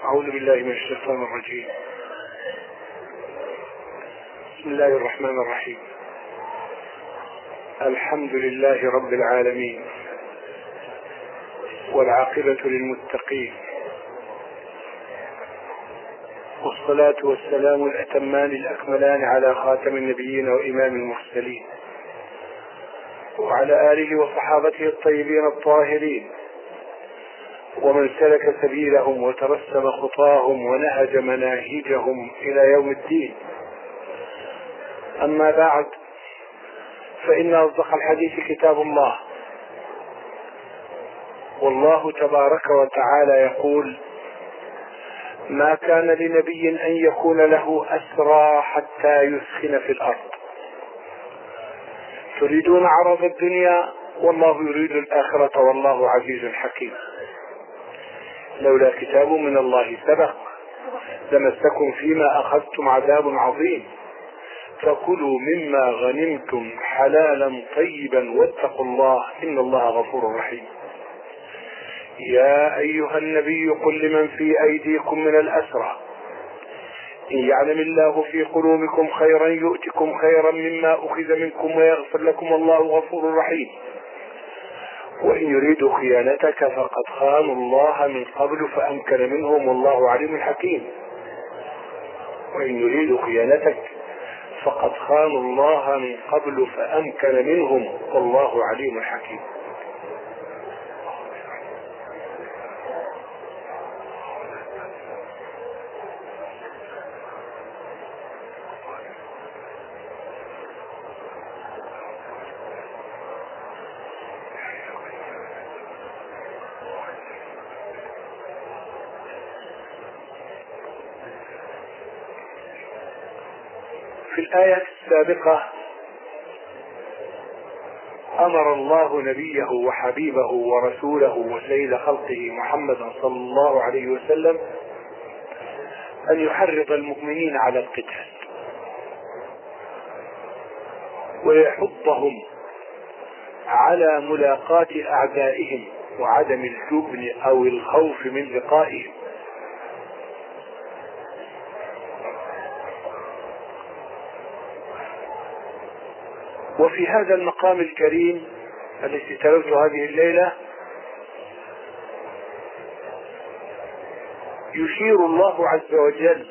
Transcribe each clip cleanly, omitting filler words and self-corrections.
أعوذ بالله من الشيطان الرجيم. بسم الله الرحمن الرحيم. الحمد لله رب العالمين، والعاقبة للمتقين، والصلاة والسلام الأتمان الأكملان على خاتم النبيين وإمام المرسلين، وعلى آله وصحابته الطيبين الطاهرين، ومن سلك سبيلهم وترسم خطاهم ونهج مناهجهم إلى يوم الدين. أما بعد، فإن أصدق الحديث كتاب الله، والله تبارك وتعالى يقول: ما كان لنبي أن يكون له أسرى حتى يثخن في الأرض، تريدون عرض الدنيا والله يريد الآخرة والله عزيز حكيم. لولا كتاب من الله سبق لمسكم فيما أخذتم عذاب عظيم، فكلوا مما غنمتم حلالا طيبا واتقوا الله إن الله غفور رحيم. يا أيها النبي قل لمن في أيديكم من الأسرى إن يعلم الله في قلوبكم خيرا يؤتكم خيرا مما أخذ منكم ويغفر لكم والله غفور رحيم. وإن يريدوا خيانتك فقد خانوا الله من قبل فأمكن منهم والله عليم حكيم. وإن يريدوا خيانتك فقد خانوا الله من قبل فأمكن منهم والله عليم حكيم. في الآية السابقة أمر الله نبيه وحبيبه ورسوله وسيد خلقه محمدا صلى الله عليه وسلم أن يحرض المؤمنين على القتال ويحضهم على ملاقاة أعدائهم وعدم الجبن أو الخوف من لقائهم. وفي هذا المقام الكريم الذي تلوت هذه الليلة يشير الله عز وجل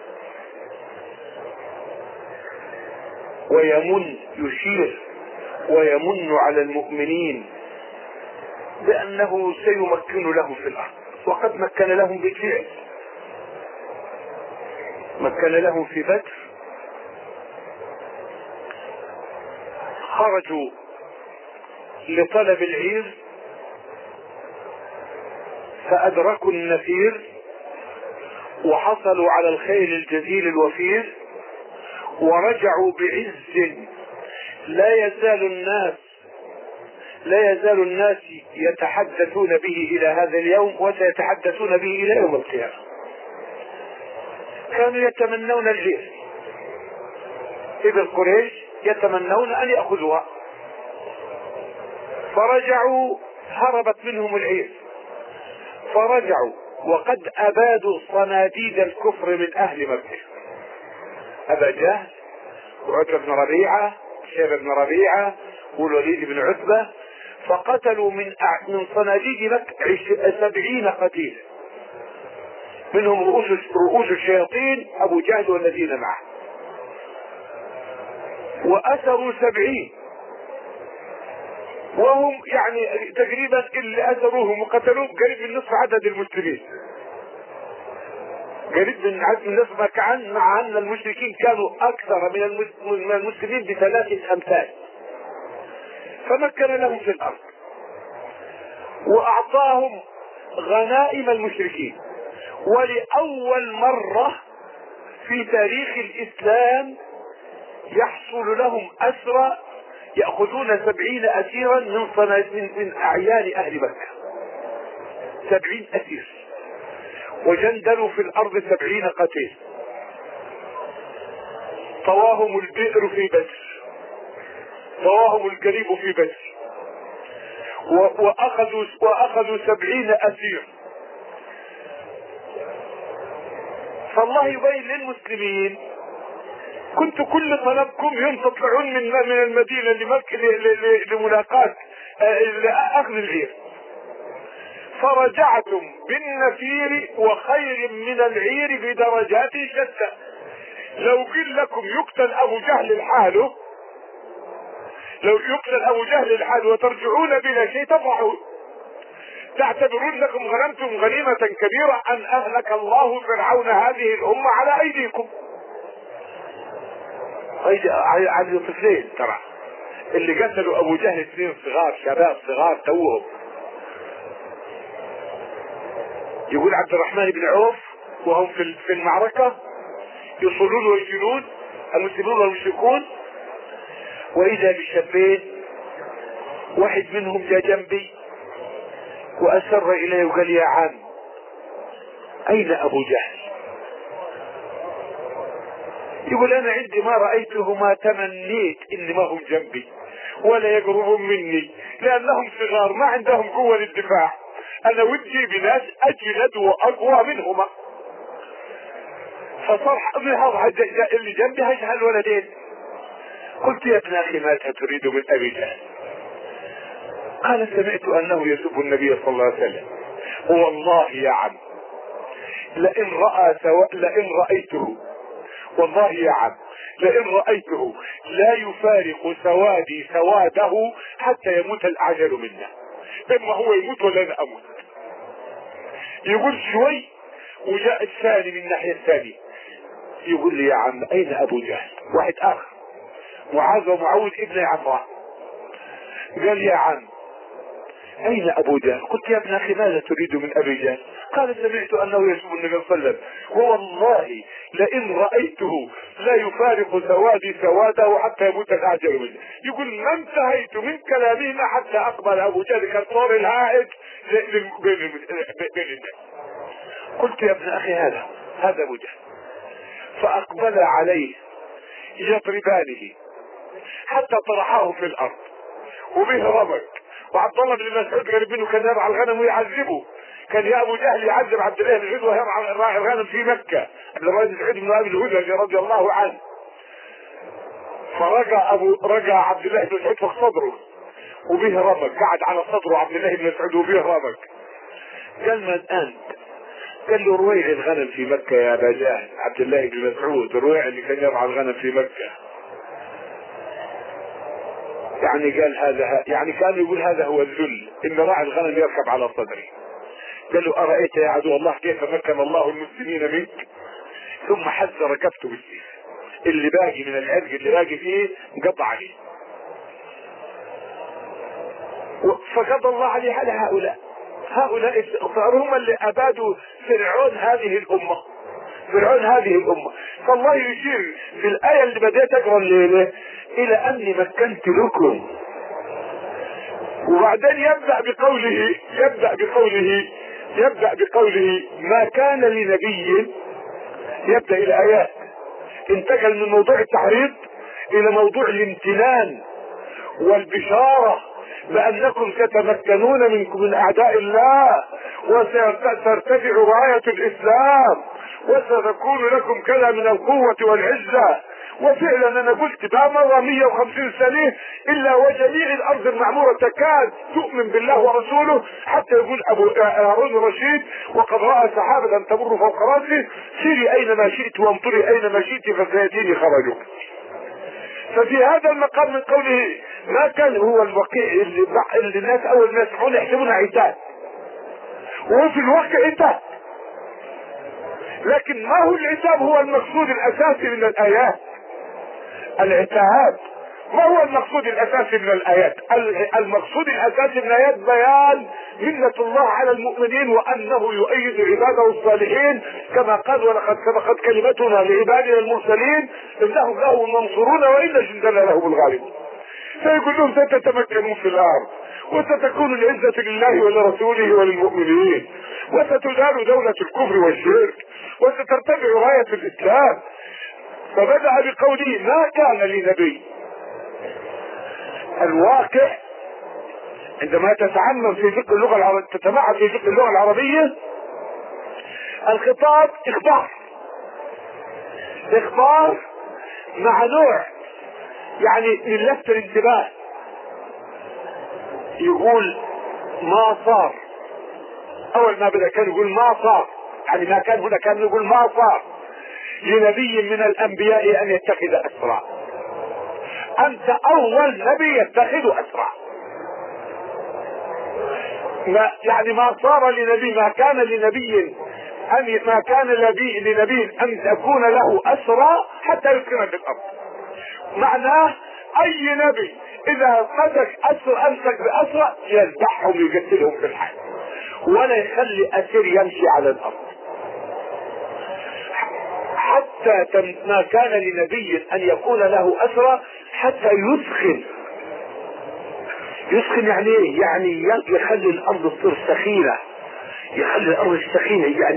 ويمن على المؤمنين بأنه سيمكن لهم في الأرض، وقد مكن لهم بالفعل. مكن لهم في بدر، خرجوا لطلب العير فأدركوا النفير وحصلوا على الخيل الجزيل الوفير ورجعوا بعز لا يزال الناس يتحدثون به إلى هذا اليوم وسيتحدثون به إلى يوم القيامة. كانوا يتمنون العير، ابن قريش يتمنون أن يأخذوها، فرجعوا، هربت منهم العير فرجعوا وقد أبادوا صناديد الكفر من أهل مكة، أبا جهل وعتبة بن ربيعة شيبة بن ربيعة والوليد بن عتبة، فقتلوا من صناديد مكة 70 قتيل، منهم رؤوس الشياطين أبو جهل والذين معه، وأسروا 70، وهم يعني تقريبا اللي أسروهم وقتلوهم قريب من نصف عدد المسلمين، قريب من عدد النصف، مع أن المشركين كانوا أكثر من المسلمين ب3 أمثال. فمكن لهم في الأرض وأعطاهم غنائم المشركين، ولأول مرة في تاريخ الإسلام يحصل لهم أسرى، يأخذون 70 أسيرا من أعيان أهل مكة، 70 أسير، وجندلوا في الأرض 70 قتيل. طواهم البئر في بدر، طواهم القريب في بدر، وأخذوا 70 أسير. فالله يبين للمسلمين كنت كل طلبكم يوم تطلعون من المدينة لملاقاة لأخذ العير، فرجعتم بالنفير وخير من العير بدرجات شتى. لو قيل لكم يقتل ابو جهل لحاله، لو يقتل ابو جهل لحاله وترجعون بلا شيء تفرحون، تعتبرون لكم غنمتم غنيمة كبيرة ان اهلك الله فرعون هذه الامة على ايديكم. على طفلين ترى اللي قتلوا ابو جهل، اثنين صغار، شباب صغار توهم. يقول عبد الرحمن بن عوف وهم في المعركة يصلون ويجلون المسلمون والمشركون، واذا بشابين، واحد منهم جاء جنبي واسر اليه وقال يا عم اين ابو جهل؟ يقول انا عندي ما رأيته ما تمنيت ان ما هم جنبي ولا يقربون مني، لانهم صغار ما عندهم قوة للدفاع، انا ودي بناس اجلد واقوى منهما. فصرح اللي جنبي هجها الولدين. قلت يا ابن اخي ماذا تريد من ابي جهل؟ قال سمعت انه يسب النبي صلى الله عليه وسلم، والله يا عم لئن رأيته، والله يا عم لئن رأيته لا يفارق سوادي سواده حتى يموت الاعجل منا، اما هو يموت ولا انا اموت. يقول شوي وجاء الثاني من الناحية الثانية يقول لي يا عم اين ابو جهل؟ واحد اخر معاذ ومعوذ ابن عمران قال يا عم اين ابو جهل؟ قلت يا ابن اخي ماذا تريد من ابي جهل؟ قال سمعت انه يسب النبي صلى الله عليه وسلم، والله لئن رأيته لا يفارق سوادي سواده حتى يموت الاعجل منه. يقول ما انتهيت من كلامهما حتى اقبل ابو جهل كالطور الهائج بين الناس. قلت يا ابن اخي هذا ابو جهل. فاقبل عليه يضربانه حتى طرحاه في الارض وبه رمق. وعبد الله بن مسعود قريب منه كان يرعى الغنم ويعذبه، كان يا ابو جهل يعذب عبد الله بن مسعود ويرعى الغنم في مكة. عبد الله بن مسعود بن ابي الهدى رضي الله عنه. فرجع عبد الله بن مسعود فوق صدره وبه رمق، قعد على صدره عبد الله بن مسعود وبه رمق. قال من انت؟ قال له رويع الغنم في مكة يا ابا جهل. عبد الله بن مسعود رويع اللي كان يرعى الغنم في مكة. يعني قال هذا، يعني كان يقول هذا هو الذل، ان راعي الغنم يركب على صدري. قال له ارايت يا عدو الله كيف مكن الله المسلمين منك؟ ثم حز ركبته بالسيف، اللي باقي من العرق اللي باقي فيه قطع عليه. فقضى الله عليه على هؤلاء هم اللي ابادوا فرعون هذه الامه. فالله يشير في الايه اللي بديت اقرا الليله الى اني مكنت لكم، وبعدين يبدأ بقوله ما كان لنبي. يبدأ الى ايات انتقل من موضوع التحريض الى موضوع الامتنان والبشارة بأنكم ستمكنون من أعداء الله وسترتفع راية الإسلام وستكون لكم كذا من القوة والعزة. وفعلا أنا قلت ما مر 150 سنة إلا وجميع الأرض المعمورة تكاد تؤمن بالله ورسوله، حتى يقول أبو هارون الرشيد وقد رأى سحابة تمر فوق رأسه سيري أينما شئت وامطري أينما شئت فسيأتيني خرجك. ففي هذا المقام من قوله ما كان هو الوقيع اللي الناس اول ما يسمعون يحسبون عتاب، وفي الواقع عتاب، لكن ما هو العتاب هو المقصود الاساسي من الايات. العتاب ما هو المقصود الاساسي من الايات. المقصود الاساسي من الايات بيان منة الله على المؤمنين وانه يؤيد عباده الصالحين كما قال ولقد سبقت كلمتنا لعبادنا المرسلين انهم لهم المنصورون وان جندنا لهم الغالبون. فيقول لهم ستتمكنون في الارض وستكون العزة لله ولرسوله وللمؤمنين وستزال دولة الكفر والشرك وسترتفع راية الاسلام. فبدأ بقوله ما كان لنبي. الواقع عندما تتعمم في فقه اللغة العربية، تتمعن في فقه اللغة العربية، الخطاب اخبار اخبار مع نوع يعني من لفت الانتباه. يقول ما صار، اول ما بدأ كان يقول ما صار، يعني ما كان هنا، كان يقول ما صار لنبي من الانبياء ان يتخذ اسرى. انت اول نبي يتخذ اسرى. ما يعني ما صار لنبي، ما كان لنبي ما كان لنبي ان تكون له اسرى حتى يسكن في الارض. معناه اي نبي اذا امسك باسرى يذبحهم ويقتلهم في الحال، ولا يخلي اسير يمشي على الارض. حتى ما كان لنبي ان يكون له اسرى حتى يسخن. يسخن يعني ايه؟ يعني يخلي الارض تصير سخينة، يخلي الارض السخينة يعني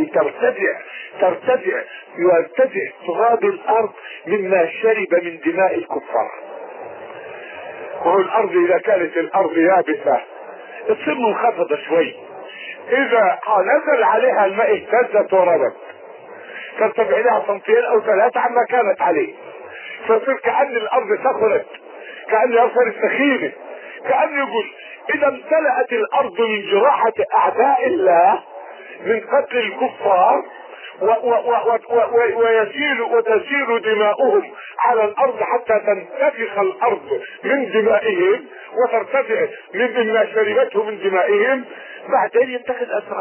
يرتفع تراب الارض مما شرب من دماء الكفار. وهو الارض اذا كانت الارض يابسة تصير منخفضة شوي، اذا نزل عليها الماء اهتزت وربت، ترتفع لها سنتين او 3 عما كانت عليه، فتصير كأن الارض سخنت، كأن الارض صارت سخينة. كأن يقول اذا امتلأت الارض من جراحة اعداء الله، من قتل الكفار وتسيل دماؤهم على الارض حتى تنتفخ الارض من دمائهم وترتفع مما شربته من دمائهم، بعدين يتخذ اسرى.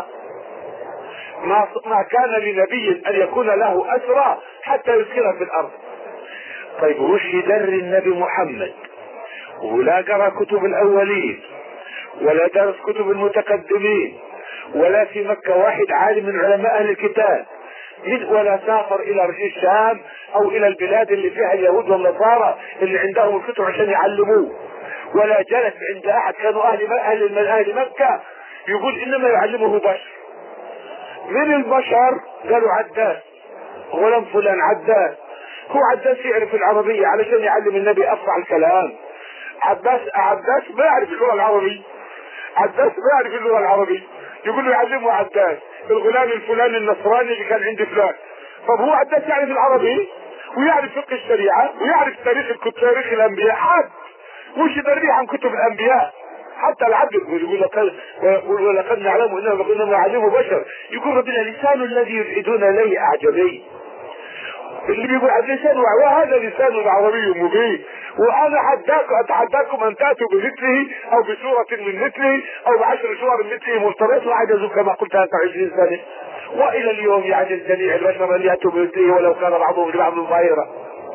ما كان لنبي ان يكون له اسرى حتى يسكن في الارض. طيب وش يدري النبي محمد ولا قرأ كتب الاولين ولا درس كتب المتقدمين ولا في مكة واحد عالم من علماء اهل الكتاب، ولا سافر الى الشام او الى البلاد اللي فيها اليهود والنصارى اللي عندهم الكتب عشان يعلموه، ولا جلس عند احد كانوا اهل مكة يقول انما يعلمه بشر. من البشر قالوا عداس، غلام فلان عداس. هو عداس يعرف العربية علشان يعلم النبي افصح الكلام. عداس ما يعرف اللغة العربية، عداس ما يعرف اللغة العربية، يقول له يعلمه عداس الغلام الفلاني النصراني اللي كان عند فلان. طب هو عداس يعرف العربي ويعرف فقه الشريعة ويعرف تاريخ الانبياء، عاد وش يدري عن كتب الانبياء؟ حتى العبد يقول ولقد نعلم انما نعلمه بشر. يقول ربنا لسان الذي يلحدون اليه اعجمي. اللي بيقول عن لسان وهذا لسان عربي مبين، وانا اتحداكم ان تاتوا بمثله او بسورة من مثله او ب10 سور من مثله مفترض، وعجزوا كما قلت 23 سنة، والى اليوم يعجز جميع البشر ان ياتوا بمثله ولو كان بعضهم لبعض ظاهرا.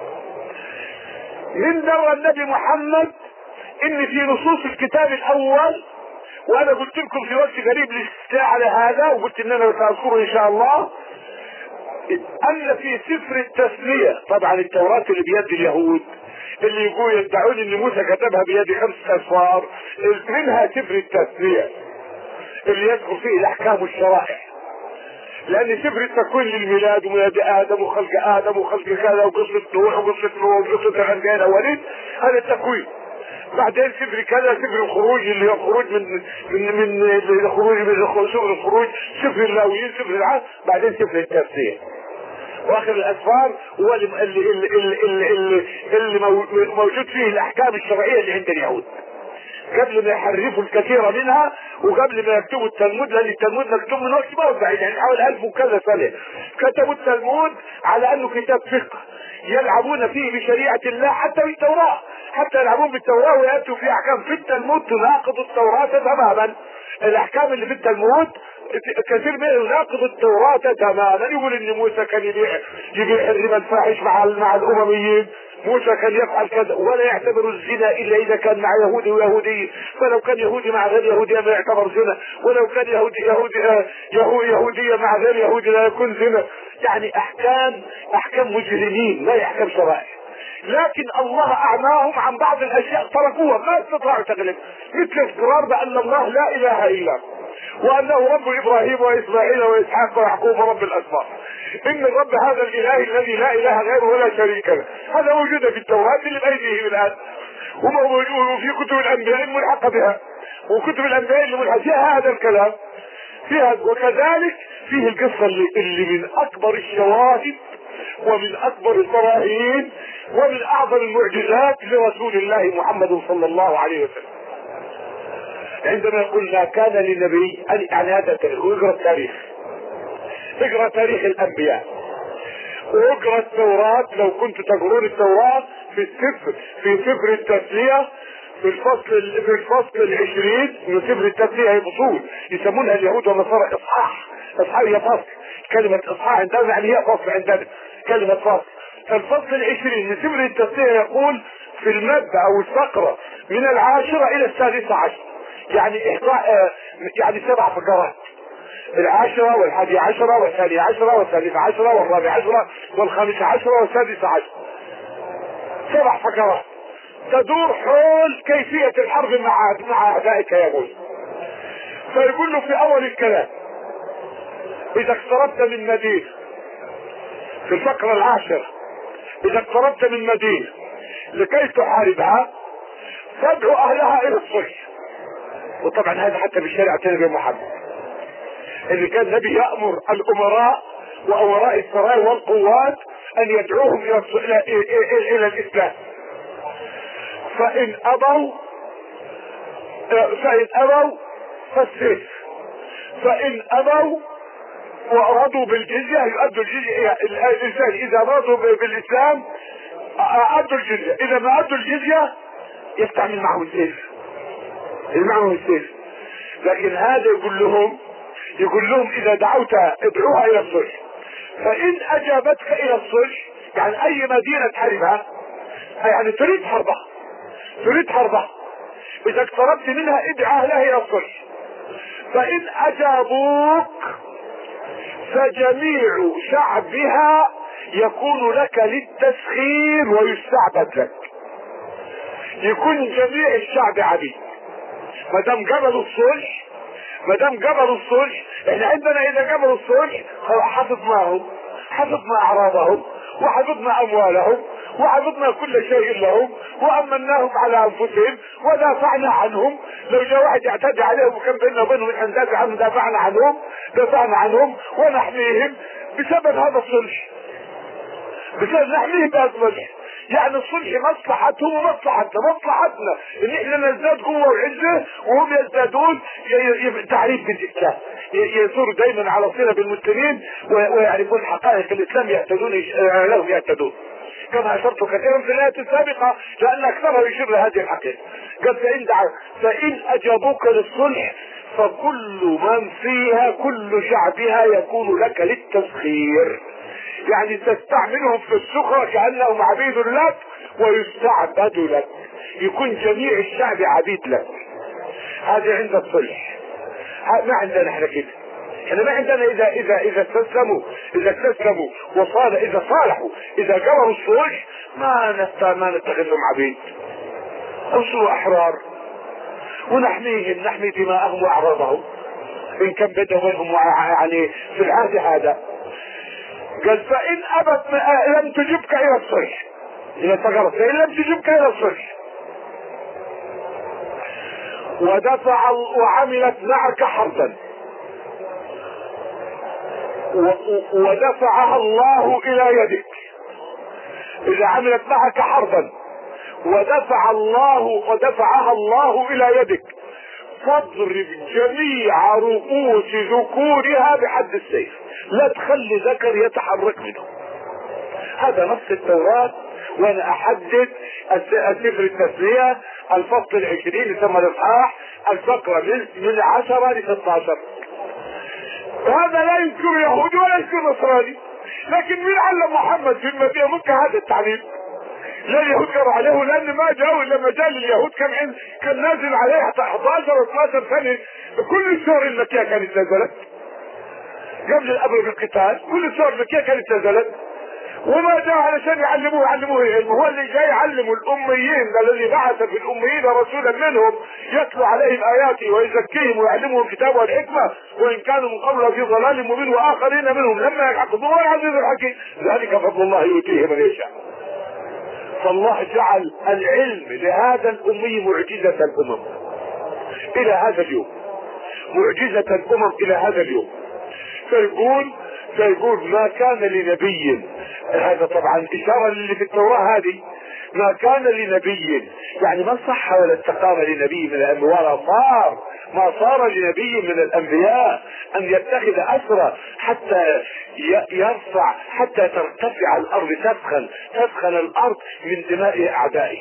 من درى النبي محمد ان في نصوص الكتاب الاول، وانا قلت لكم في وقت قريب للاستطلاع على هذا وقلت ان انا ساذكره ان شاء الله، ان في سفر التثنية، طبعا التوراة اللي بيد اليهود اللي يدعون ان موسى كتبها بيد 5 أسفار، منها سفر التثنية اللي يذكر فيه الاحكام والشرائع. لان سفر التكوين للميلاد وميلاد ادم وخلق ادم وخلق كذا وقصة نوح وقصة وقصة الانبياء الاولين، هذا التكوين. بعدين سفر كذا سفر الخروج اللي هو الخروج من الخروج، سفر اللاويين، سفر العهد، بعدين سفر التثنية. واخر الاسفار هو اللي موجود فيه الاحكام الشرعية اللي عند اليهود قبل ما يحرفوا الكثير منها وقبل ما يكتبوا التلمود، لان التلمود مكتوب من وقت ما هو بعيد، يعني حوالي 1000 وكذا سنة كتبوا التلمود على انه كتاب فقه يلعبون فيه بشريعة الله. حتى بالتوراة، حتى يلعبون بالتوراة ويأتوا في احكام في التلمود تناقض التوراة تماما. الاحكام اللي في التلمود كثير منه يناقض التوراة تماما. يقول ان موسى كان يبيع الربا الفاحش مع الامميين، موسى كان يفعل كذا، ولا يعتبر الزنا الا اذا كان مع يهودي ويهودي، فلو كان يهودي مع غير يهودي ما يعتبر زنا، ولو كان يهودية مع غير يهودي لا يكون زنا. يعني احكام مجرمين، لا احكام شرائع. لكن الله اعماهم عن بعض الاشياء تركوها، ما استطاعوا تغلب، مثل الاقرار بان الله لا اله الا هو، وانه رب ابراهيم واسماعيل واسحاق ويعقوب ورب الاسباط. ان الرب هذا الاله الذي لا اله غيره ولا شريك له، هذا موجود في التوراة اللي بايديهم الان، وفي كتب الانبياء الملحقة بها، وكتب الانبياء اللي ملحقة فيها هذا الكلام فيها. وكذلك فيه القصة اللي من اكبر الشواهد ومن اكبر البراهين ومن اعظم المعجزات لرسول الله محمد صلى الله عليه وسلم. عندما قلنا كان للنبي يعني هذا التاريخ، واقرا التاريخ، اقرا تاريخ الانبياء واقرا التوراة لو كنت تقرون التوراة في سفر التثنية في الفصل 20 من سفر التثنية. هي فصول يسمونها اليهود والنصارى اصحاح هي فصل. كلمة اصحاح عندنا يعني هي فصل عندنا كلمة فصل. فالفصل 20 من سفر التثنية يقول في المادة او الفقرة من 10 الى 16 يعني يعني 7 فقرات، 10 و11 و12 و13 و14 و15 و16 7 فقرات تدور حول كيفية الحرب مع اعدائك يا ابوي. فيقول له في اول الكلام اذا اقتربت من مدينة، في الفقرة 10 اذا اقتربت من مدينة لكي تحاربها فادعو اهلها الى الصلح. وطبعا هذا حتى في شريعة النبي محمد اللي كان النبي يأمر الامراء وامراء السرايا والقوات ان يدعوهم الى الاسلام. فان ابوا فالسيف، فان ابوا وارادوا بالجزية يؤدوا الجزية. الانسان اذا رضوا بالاسلام ادوا الجزية، اذا ما ادوا الجزية يستعمل معهم السيف. لكن هذا يقول لهم اذا دعوت ادعوها الى الصلح، فان اجابتك الى الصلح يعني اي مدينة تحاربها يعني تريد حربها، اذا اقتربت منها ادعى اهلها الى الصلح. فان اجابوك فجميع شعبها يكون لك للتسخير ويستعبد لك. يكون جميع الشعب عبيد ما دام قبلوا الصلح. احنا عندنا اذا قبلوا الصلح حفظنا اعراضهم وحفظنا اموالهم وحفظنا كل شيء لهم وامناهم على انفسهم ودافعنا عنهم. لو جاء واحد يعتدي عليهم وكان بيننا وبينهم ان ندافع عنهم دافعنا عنهم ونحميهم بسبب هذا الصلح، بسبب نحميهم بهذا الصلح. يعني الصلح مصلحتهم ومصلحتنا ان احنا نزداد قوه وعزه وهم يزدادون تعريف بالاسلام، يصيروا دائما على صله بالمسلمين ويعرفون حقائق الاسلام يهتدون كما اشرت كثيرا في الايه السابقه لان اكثرها يشير لهذه الحقيقه. قال فان اجابوك للصلح فكل من فيها كل شعبها يكون لك للتسخير، يعني تستعملهم في السخرة كأنهم عبيد لك ويستعبد لك، يكون جميع الشعب عبيد لك. هذا عند الصلح. ما عندنا احنا كده، احنا ما عندنا اذا استسلموا اذا صالحوا اذا قبلوا الصلح ما نتخذهم عبيد، اصلوا احرار ونحميهم، نحمي دماءهم واعراضهم ان كان بينهم يعني في العهد هذا. قال فإن أبت لم تجبك إلى الصلح، إذا استغربت فإن لم تجبك إلى الصلح وعملت معك حربا ودفعها الله إلى يدك، إذا عملت معك حربا ودفعها الله إلى يدك فاضرب جميع رؤوس ذكورها بحد السيف، لا تخلي ذكر يتحرك منه. هذا نص التوراة، وانا احدد السفر التثنية الفصل 20 يسمى الاصحاح الفقرة من 10 ل 16. وهذا لا يذكر يهودي ولا يذكر نصراني، لكن مين علم محمد في المدينة مكة هذا التعليم؟ لا اليهود كانوا عليه، لان ما جاءوا الا مجال اليهود كان نازل عليه حتى 11 و 12 سنة. كل السور المكية كانت نزلت قبل الامر بالقتال، كل السور المكية كانت نزلت، وما جاء علشان يعلموه العلم، هو اللي جاي يعلم الاميين، الذي بعث في الاميين رسولا منهم يتلو عليهم اياته ويزكيهم ويعلمهم الكتاب والحكمه وان كانوا من قبل في ضلال مبين واخرين منهم لما يعقدون العزيز الحكيم ذلك فضل الله يؤتيه من يشاء. فالله جعل العلم لهذا الامي معجزة الامم الى هذا اليوم، معجزة الامم الى هذا اليوم. فيقول ما كان لنبي هذا طبعا اشارة اللي في التوراة هذه. ما كان لنبي، يعني ما صح ولا استقام لنبي من الانبياء، ما صار لنبي من الانبياء ان يتخذ اسرى حتى يرفع، حتى ترتفع الارض، تسخن الارض من دماء اعدائه.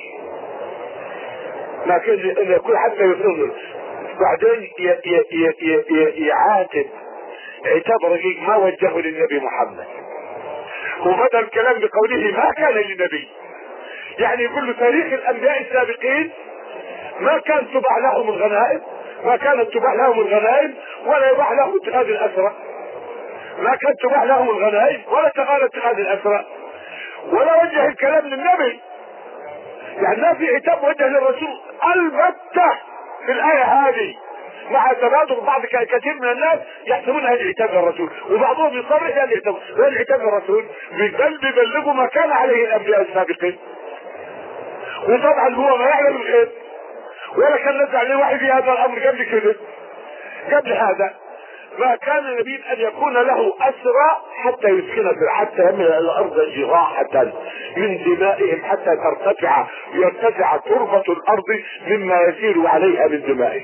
ما كان ان يكون حتى يصل بعدين يعاتب عتاب رقيق ما وجهه للنبي محمد، وبدأ الكلام بقوله ما كان لنبي، يعني يقول له تاريخ الانبياء السابقين ما كان تباع لهم الغنائم، ما كانت تباع لهم الغنائم ولا يباع لهم اتخاذ الاسرى، ما كانت تباع لهم الغنائم ولا تقال اتخاذ الاسرى، ولا وجه الكلام للنبي. يعني ما في عتاب وجه للرسول البتة في الآية هذه، مع تبادر بعض كثير من الناس يحسبون هذا العتاب للرسول، وبعضهم يصرح هذا العتاب للرسول، بل بيبلغوا ما كان عليه الانبياء السابقين. وطبعا هو ما يعلم الغيب ولا كان نزل عليه وحي في هذا الامر قبل كده. قبل هذا ما كان النبي ان يكون له اسرى حتى يسكن، حتى يملأ الارض جراحة من دمائهم، حتى يرتفع تربة الارض مما يسير عليها من دمائهم.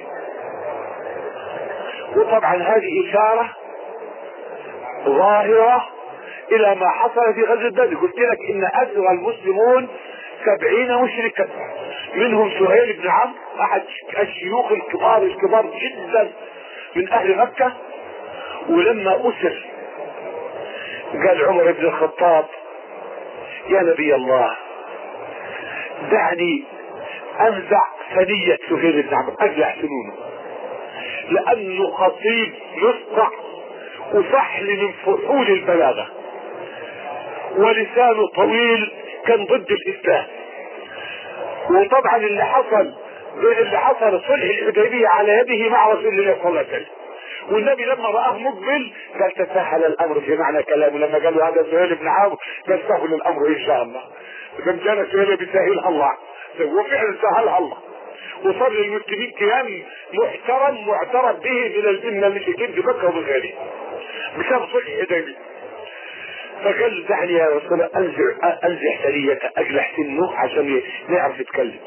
وطبعا هذه اشارة ظاهرة الى ما حصل في غزوة بدر. قلت لك ان اسرى المسلمون 70 مشركا، منهم سهيل بن عمرو احد الشيوخ الكبار جدا من اهل مكة. ولما اسر قال عمر بن الخطاب يا نبي الله دعني انزع ثنية سهيل بن عمرو، اقلع سنونه، لانه خطيب يسطع وفحل من فحول البلاغة، ولسانه طويل كان ضد الاسلام. وطبعا اللي حصل صلح الحديبية على يده مع رسول الله صلى الله عليه وسلم، والنبي لما رآه مقبل قال تسهل الامر، في معنى كلامه لما قال له هذا سهيل بن عمرو قال سهل الامر ان شاء الله، كم كان سهيل بيسهلها الله، وفعلا سهلها الله، وصار للمسلمين كيان محترم معترف به من المشركين في مكة ومن غيره بسبب صلح الحديبية. فقال دعني يا رسول الله انزع ثنية، اقلع سنه عشان نعرف يتكلم.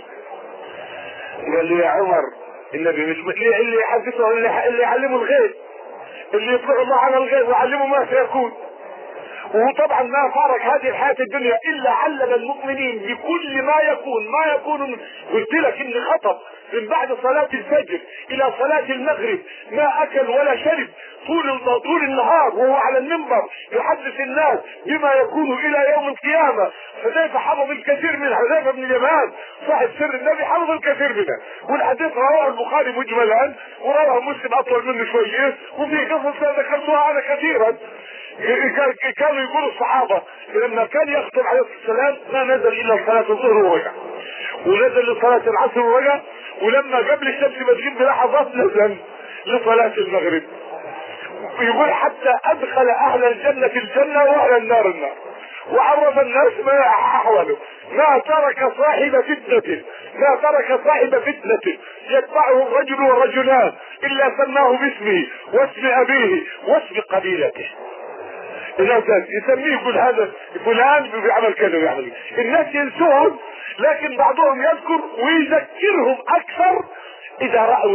قال له يا عمر النبي مش اللي يحدثه اللي يعلمه الغيب، اللي يطلع الله على الغيب ويعلمه ما سيكون. وهو طبعا ما فارق هذه الحياة الدنيا الا علم المؤمنين بكل ما يكون. قلت لك ان خطب من بعد صلاة الفجر الى صلاة المغرب ما اكل ولا شرب طول النهار، وهو على المنبر يحدث الناس بما يكون الى يوم القيامة. حذيفة حفظ الكثير منه، حذيفة بن اليمان صاحب سر النبي حفظ الكثير منه، والحديث رواه البخاري مجملا ورواه مسلم اطول منه شوية، وفي قصص ذكرتها انا كثيرا. كانوا يقولوا الصحابة لما كان يخطب عليه السلام ما نزل الا صلاة الظهر ورجع، ونزل لصلاة العصر ورجع، ولما قبل الشمس ما تغيب بلحظات نزل لصلاة المغرب. يقول حتى ادخل اهل الجنة الجنة واهل النار النار، وعرف الناس ما احوله. ما ترك صاحب فتنة يتبعه الرجل والرجلان الا سماه باسمه واسم ابيه واسم قبيلته. الناس يسميه يقول هذا فلان بيعمل كذا ويعمل. الناس ينسوهم، لكن بعضهم يذكر ويذكرهم اكثر اذا رأوا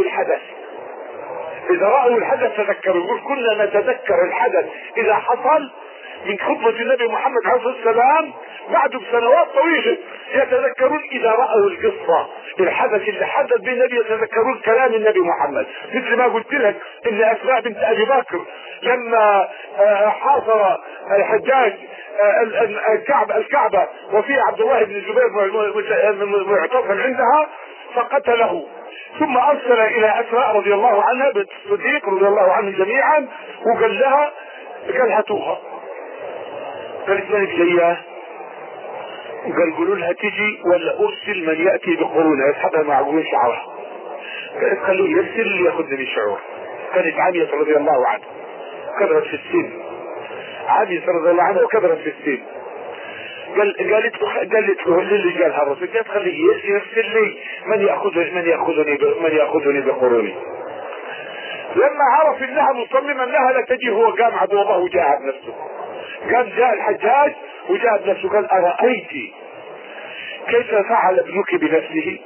الحدث تذكروا. يقول كنا نتذكر الحدث اذا حصل من خطبة النبي محمد عليه الصلاة والسلام بعد بسنوات طويلة، يتذكرون اذا رأوا القصة الحدث اللي حدث به النبي، يتذكرون كلام النبي محمد. مثل ما قلت لك ان اسماء بنت ابي بكر لما حاصر الحجاج الكعبة وفي عبد الله بن الزبير معتصم عندها فقتله، ثم ارسل الى اسماء رضي الله عنها بنت الصديق رضي الله عنهم جميعا، وقال لها هاتوها. قالت مالك جايه؟ قال قولوا لها تجي ولا ارسل من ياتي بقرونها يسحبها مع قرون شعرها. قالت خلوه يرسل اللي ياخذ من شعور. كانت عامية رضي الله عنها كبرت في السن، عامية رضي الله عنها وكبرت في السن. قالت له اللي قالها الرسول، قالت خليه يرسل لي من ياخذني بقروني. لما عرف انها مصممة انها لا تجي، هو قام عدو الله وجاهد نفسه، قام جاء الحجاج وجاب نفسه قال أرأيت كيف فعل ابنك بنفسه؟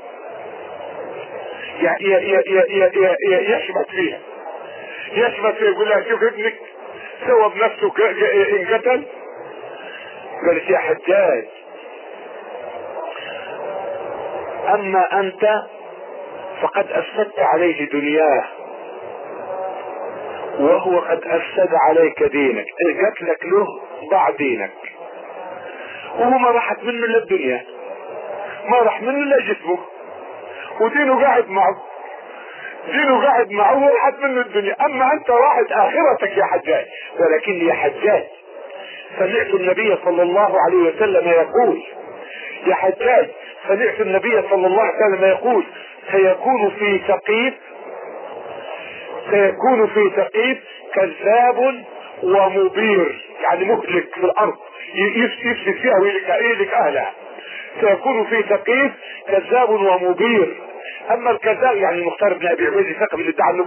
يشمت فيها يقول لها شوف ابنك سوى بنفسه انقتل. قالت يا حجاج اما انت فقد افسدت عليه دنياه وهو قد افسد عليك دينك، قتلك له ضاع دينك، وهو ما راحت منه الا الدنيا، ما راح منه الا جسمه، ودينه قاعد معه وراحت منه الدنيا. اما انت راحت اخرتك يا حجاج. ولكن يا حجاج سمعت النبي صلى الله عليه وسلم يقول، يا حجاج سمعت النبي صلى الله عليه وسلم يقول سيكون في ثقيف كذاب ومبير، يعني مهلك في الارض يفسد فيها ويهلك اهلها. سيكون في ثقيف كذاب ومبير. اما الكذاب يعني المختار بن ابي عبيد الثقفي اللي ادعى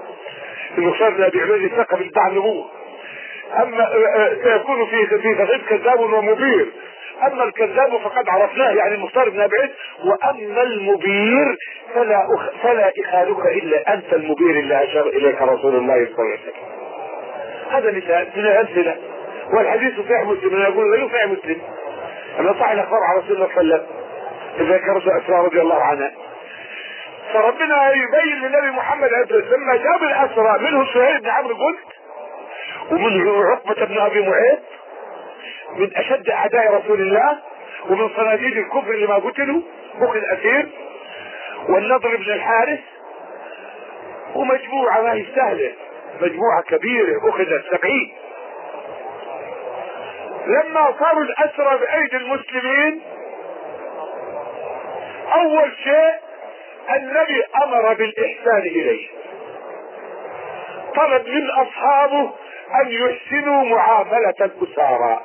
النبوة، اما سيكون في ثقيف كذاب ومبير. اما الكذاب فقد عرفناه يعني المختار بن ابي عبيد، واما المبير فلا اخالك الا انت المبير اللي اشار اليك رسول الله صلى الله عليه وسلم. هذا مثال من الامثله، والحديث صحيح مسلم. انا اقول غير صحيح مسلم، انا صح الاخبار على رسول الله صلى الله عليه وسلم اذا كانت اسراء رضي الله عنها. فربنا يبين للنبي محمد عليه الصلاه والسلام لما جاب الاسرى منه سهيل بن عمرو قلت ومنه عقبه بن ابي معيط من اشد اعداء رسول الله ومن صناديد الكفر اللي ما قتلوا اخذ اسير، والنضر بن الحارث، ومجموعه ما هي سهله، مجموعه كبيره اخذت 70. لما صاروا الاسرى بايدي المسلمين اول شيء النبي امر بالاحسان اليه، طلب من اصحابه ان يحسنوا معاملة الاسارى.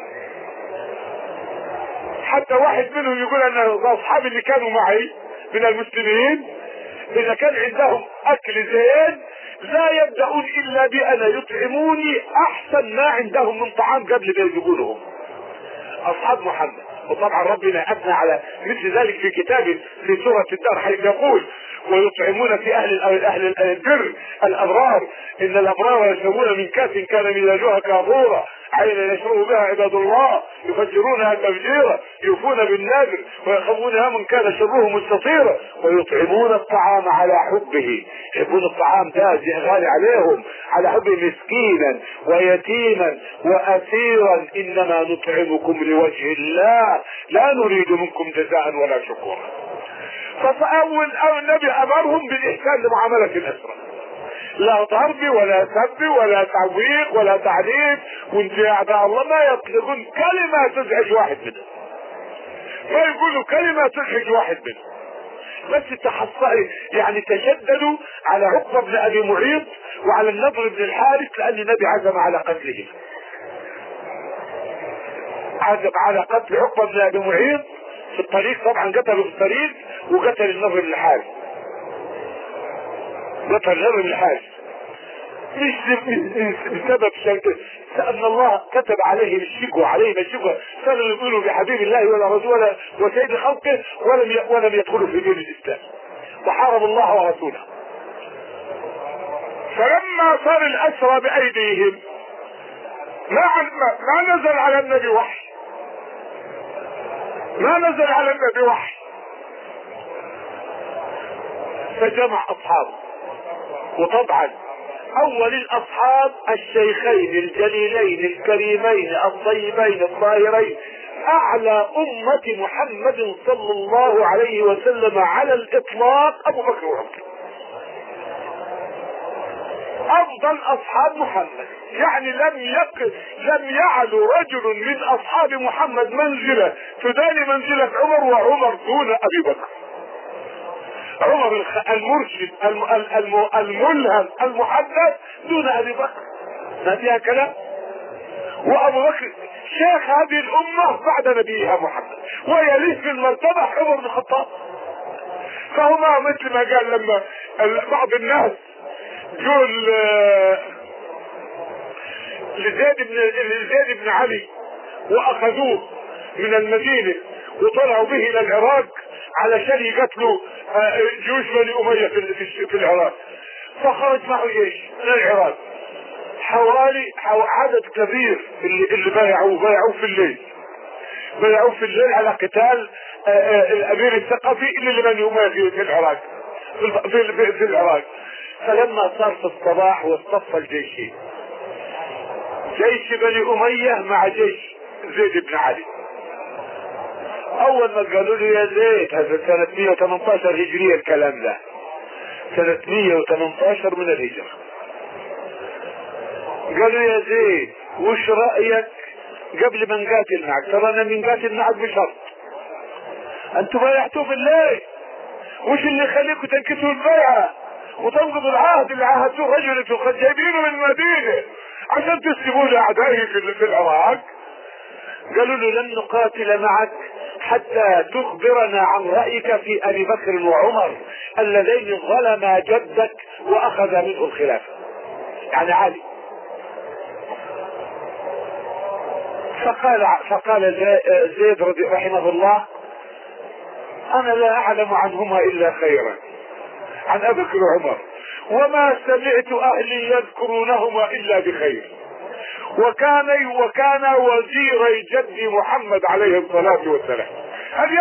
حتى واحد منهم يقول ان اصحابي اللي كانوا معي من المسلمين اذا كان عندهم اكل زين لا يبدأون الا بان يطعموني احسن ما عندهم من طعام قبل ما يجيبونهم اصحاب محمد. وطبعا ربنا اثنى على مثل ذلك في كتابه في سورة الدار حيث يقول ويطعمون في اهل البر الابرار ان الابرار يشربون من كاس كان مزاجها كافورا عينا يشرب بها عباد الله يفجرونها تفجيرا يوفون بالنذر ويخافون يوما كان شره مستطيرا ويطعمون الطعام على حبه، يحبون الطعام ده غالي عليهم، على حبه مسكينا ويتيما واسيرا انما نطعمكم لوجه الله لا نريد منكم جزاء ولا شكورا. فاول النبي امرهم بالاحسان لمعامله الاسرى، لا ضرب ولا سب ولا تعويق ولا تعذيب، وانت اعداء الله ما يطلقون كلمه تزعج واحد منهم، ما يقولوا كلمه تزعج واحد منهم، بس يعني تشددوا على عقبه بن ابي معيط وعلى النضر بن الحارث لان النبي عزم على قتلهم، عزم على قتل عقبه بن ابي معيط في الطريق، طبعا قتلوا في الطريق وقتل النضر بن الحارث، قتل النضر بن الحارث مش بسبب ان الله كتب عليهم الشقوة كانوا يقولوا بحبيب الله ولا رسوله وسيد خلقه ولم يدخلوا في دين الاسلام وحارب الله ورسوله. فلما صار الاسرى بايديهم ما نزل على النبي وحي، فجمع اصحابه. وطبعا اول الاصحاب الشيخين الجليلين الكريمين الطيبين الطاهرين اعلى امة محمد صلى الله عليه وسلم على الاطلاق ابو بكر وعمر، افضل اصحاب محمد، يعني لم يعلو رجل من اصحاب محمد منزلة تداني منزلة عمر، وعمر دون ابي بكر. عمر المرشد الملهم المحدث دون ابي بكر، ما فيها كلام. وابو بكر شيخ هذه الامة بعد نبيها محمد، ويليه في المرتبة عمر بن الخطاب. فهما مثل ما قال لما بعض الناس لزيد بن علي، واخذوه من المدينة وطلعوا به الى العراق علشان يقتلوا جيوش بني امية في العراق. فخرج معه جيش من العراق حوالي عدد كبير اللي بايعوه في الليل على قتال الامير الثقفي اللي بني امية في العراق في العراق. فلما صار في الصباح واصطف الجيشين، جيش بني امية مع جيش زيد بن علي، اول ما قالوا له يا زيد، هذا سنة 118 هجرية الكلام ده، سنة 118 من الهجرة، قالوا يا زيد وش رأيك قبل ما نقاتل معك؟ ترى انا بنقاتل معك بشرط، انتوا بايعتوا بالله، وش اللي يخليكم تنكسوا البيعة وتنقضوا العهد اللي عاهدتوه رجلته قد جايبينه من المدينة عشان تسلبوا لاعدائي في العراق؟ قالوا له لن نقاتل معك حتى تخبرنا عن رأيك في ابي بكر وعمر اللذين ظلما جدك واخذ منه الخلافة، يعني علي. فقال زيد رحمه الله انا لا اعلم عنهما الا خيرا، عن ابي بكر وعمر، وما سمعت اهلي يذكرونهما الا بخير، وكان وزيري جدي محمد عليه الصلاة والسلام. هذه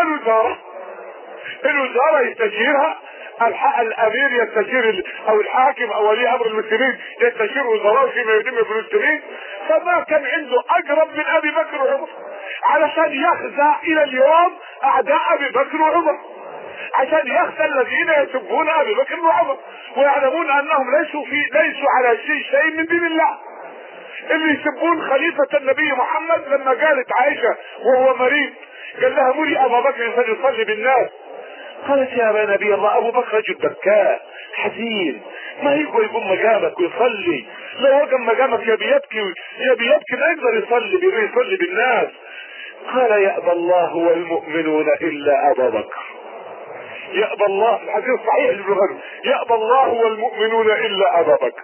الوزارة يستشيرها الامير، يستشير او الحاكم او ولي امر المسلمين يستشير وزراء فيما يتم في المسلمين. فما كان عنده اقرب من ابي بكر وعمر علشان يخزى الى اليوم اعداء ابي بكر وعمر، عشان يخزى الذين يسبون ابي بكر وعمر ويعلمون انهم ليسوا على شيء من دين الله، اللي يسبون خليفة النبي محمد. لما قالت عائشة وهو مريض قال لها مري ابا بكر فليصلي بالناس، قالت يا ابا نبي الله ابو بكر رجل بكاء حزين ما يقوى يقوم مقامك ويصلي، لو وقم مقامك يبي يبكي ما يقدر يصلي بالناس. قال يأبى الله والمؤمنون الا ابا بكر، يأبى الله، الحديث صحيح للبخاري، يأبى الله والمؤمنون الا ابا بكر.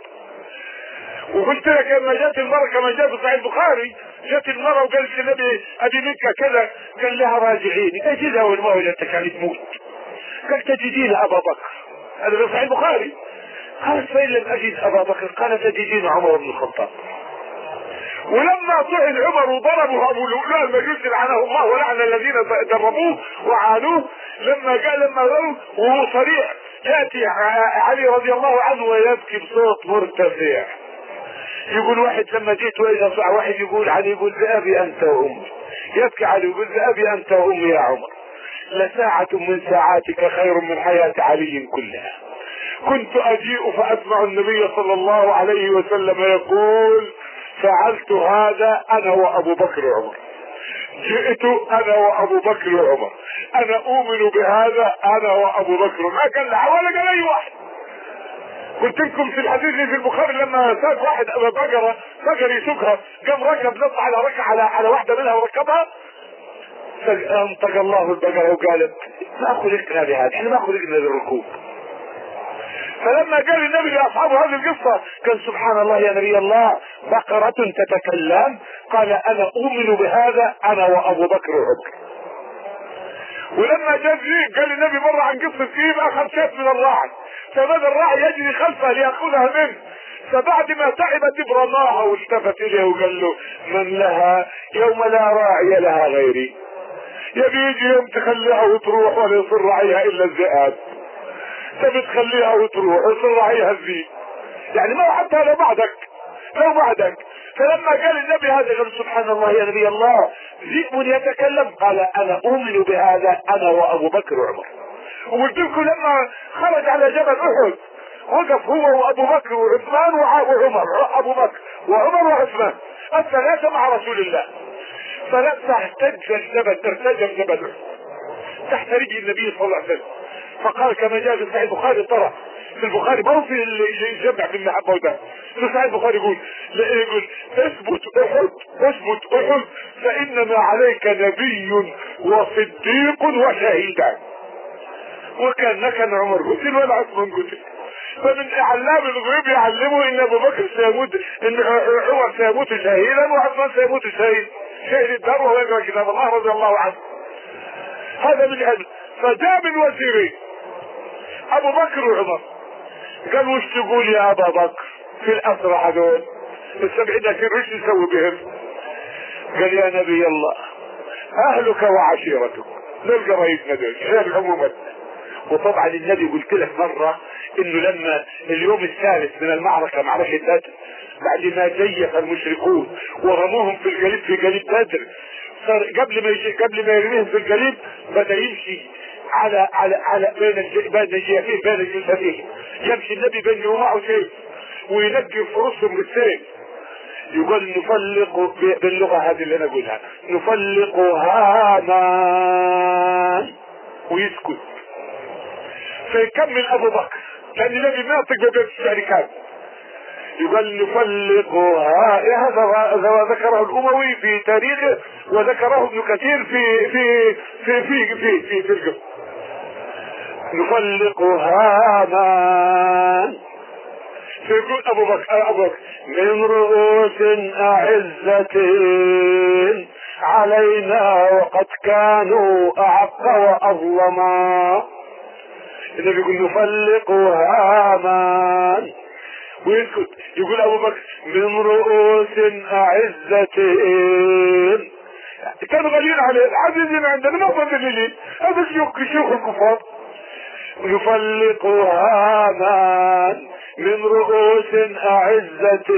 وقلت لك لما جات المرأة كما جاء في صحيح البخاري، جات المرأة وقالت النبي ابي منك كذا، قال لها راجعيني، اجدها والما وجدتك يعني تموت، قال تجدين ابا بكر، هذا في صحيح البخاري. قالت فإن لم اجد ابا بكر، قال تجدين عمر بن الخطاب. ولما طعن عمر وضربه ابو لؤلؤ المجوسي لعنه الله ولعن الذين دربوه وعانوه، لما ضربوا وهو صريح ياتي علي رضي الله عنه ويبكي بصوت مرتفع، يقول واحد لما جيت واذا صح واحد يقول علي، يقول بأبي انت وامي، يبكي علي يقول بأبي انت وامي يا عمر، لساعة من ساعاتك خير من حياة علي كلها. كنت اجيء فاسمع النبي صلى الله عليه وسلم يقول فعلت هذا انا وابو بكر وعمر، جئت انا وابو بكر وعمر، انا اؤمن بهذا انا وابو بكر، ما كان لا ولا قال اي واحد. قلت لكم في الحديث في البخاري لما ساق واحد بقر يسوقها، قام ركب نط على واحدة منها وركبها، فانطق الله البقرة وقالت ما خلقنا لهذا، احنا ما خلقنا للركوب. فلما قال النبي لاصحابه هذه القصة قال سبحان الله يا نبي الله بقرة تتكلم، قال انا اؤمن بهذا انا وابو بكر وعمر. ولما جاء قال النبي مرة عن قصة كيف اخذ شاة من الراعي، فبدا الراعي يجري خلفه ليأخذها منه، فبعد ما تعبت برماها والتفت اليه وقال له من لها يوم لا راعي لها غيري، يبي يجي يوم تخليها وتروح ولا يصير راعيها الا الذئاب، تبي تخليها وتروح ويصير راعيها الذئب، يعني ما حتى لو بعدك. فلما قال النبي هذا قال سبحان الله يا نبي الله ذئب يتكلم، قال انا اؤمن بهذا انا وابو بكر وعمر. وقلت لكم لما خرج على جبل احد وقف هو وابو بكر وعثمان وعمر، ابو بكر وعمر وعثمان الثلاثة مع رسول الله، فلما ارتج الجبل تحت رجل النبي صلى الله عليه وسلم، فقال كما جاء في صحيح البخاري، ترى في البخاري ما هو في الجمع في المحبة وده، في صحيح البخاري يقول اثبت احد فانما عليك نبي وصديق وشهيدان، وكان عمر قتل ولا عثمان قتل، فمن اعلام الغيب يعلمه ان ابو بكر سيموت، ان عمر سيموت شهيدا وعثمان سيموت شهيد الدار وهو يقرا كتاب الله رضي الله عنه. هذا من علم. فجاء من وزيرين ابو بكر وعمر، قال وش تقول يا ابا بكر في الاسرى هذول ال70 اسير وش نسوي بهم؟ قال يا نبي الله اهلك وعشيرتك نلقى رئيسنا دول غير عموما. وطبعا النبي قلت لك مره انه لما اليوم الثالث من المعركه، معركه بدر، بعد ما جيف المشركون ورموهم في القليب، في قليب بدر، صار قبل ما يرميهم في القليب بدا يمشي على بين الجيفين، بين الجثثين، يمشي النبي بين ومعه سيف وينقي فرسهم بالسيف. يقول نفلق باللغه هذه اللي انا اقولها، نفلق هامان، ويسكت. فيكمل ابو بكر لان النبي ما ينطق بين الشركات، يقول نفلقها. هذا ذكره الاموي في تاريخه وذكره ابن كثير في ترجمه. نفلقها هامان. فيقول ابو بكر من رؤوس اعزة علينا وقد كانوا اعق واظلما. النبي يقول نفلقها هامان ويسكت. يقول ابو بكر من رؤوس اعزة، كانوا غاليين عليه، عزيزين عندنا ما ضليلين، هذا شيوخ الكفار. يفلقها هامان من رؤوس اعزة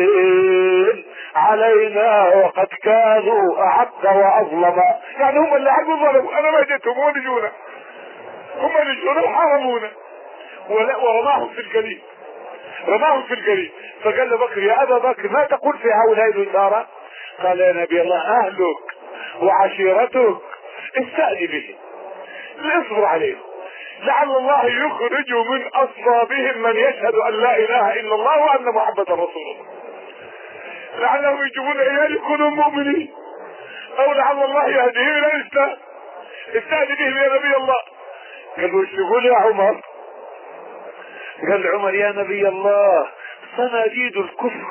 علينا وقد كانوا اعق واظلما. يعني هم اللي عقوا ظلموا، انا ما جيتهم هم اللي جونا، هم اللي جونا وحرمونا ورماهم في القليل، رماهم في القليل. فقال له بكر يا ابا بكر ما تقول في هؤلاء الوزارة؟ قال يا نبي الله اهلك وعشيرتك استأذي بهم، اصبر عليهم، لعل الله يخرج من اصلابهم من يشهد ان لا اله الا الله وان محمدا رسول الله، لعلهم يجيبون عيال يكونوا مؤمنين، او لعل الله يهديهم الى الاسلام، استأذي بهم يا نبي الله. قال وش تقول يا عمر؟ قال عمر يا نبي الله صناديد الكفر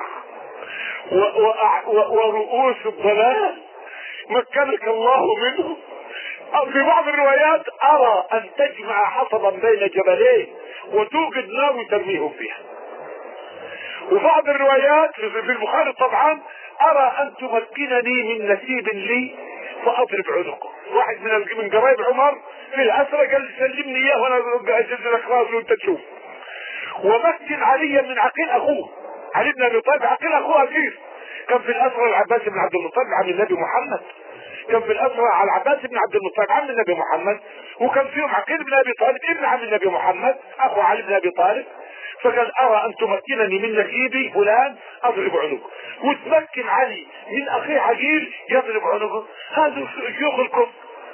ورؤوس الضلال مكنك الله منهم. في بعض الروايات ارى ان تجمع حطبا بين جبلين وتوقد نار وترميهم فيها. وبعض الروايات في البخاري طبعا ارى ان تمكنني من نسيب لي فاضرب عنقه. واحد من قرايب عمر في الاسرى قال سلمني اياه وانا اجلس لك راسه وانت تشوف. ومكن عليا من عقيل اخوه، علي بن ابي طالب عقيل اخوه اكيد. كان في الاسرى العباس بن عبد المطلب عم النبي محمد، كان في الاسرى على العباس بن عبد المطلب عم النبي محمد، وكان فيهم عقيل بن ابي طالب ابن عم النبي محمد اخو علي بن ابي طالب. فقال ارى ان تمكنني من نسيبي فلان اضرب عنقه، وتمكن علي من اخيه عقيل يضرب عنقه. هذا شيوخ الكفر.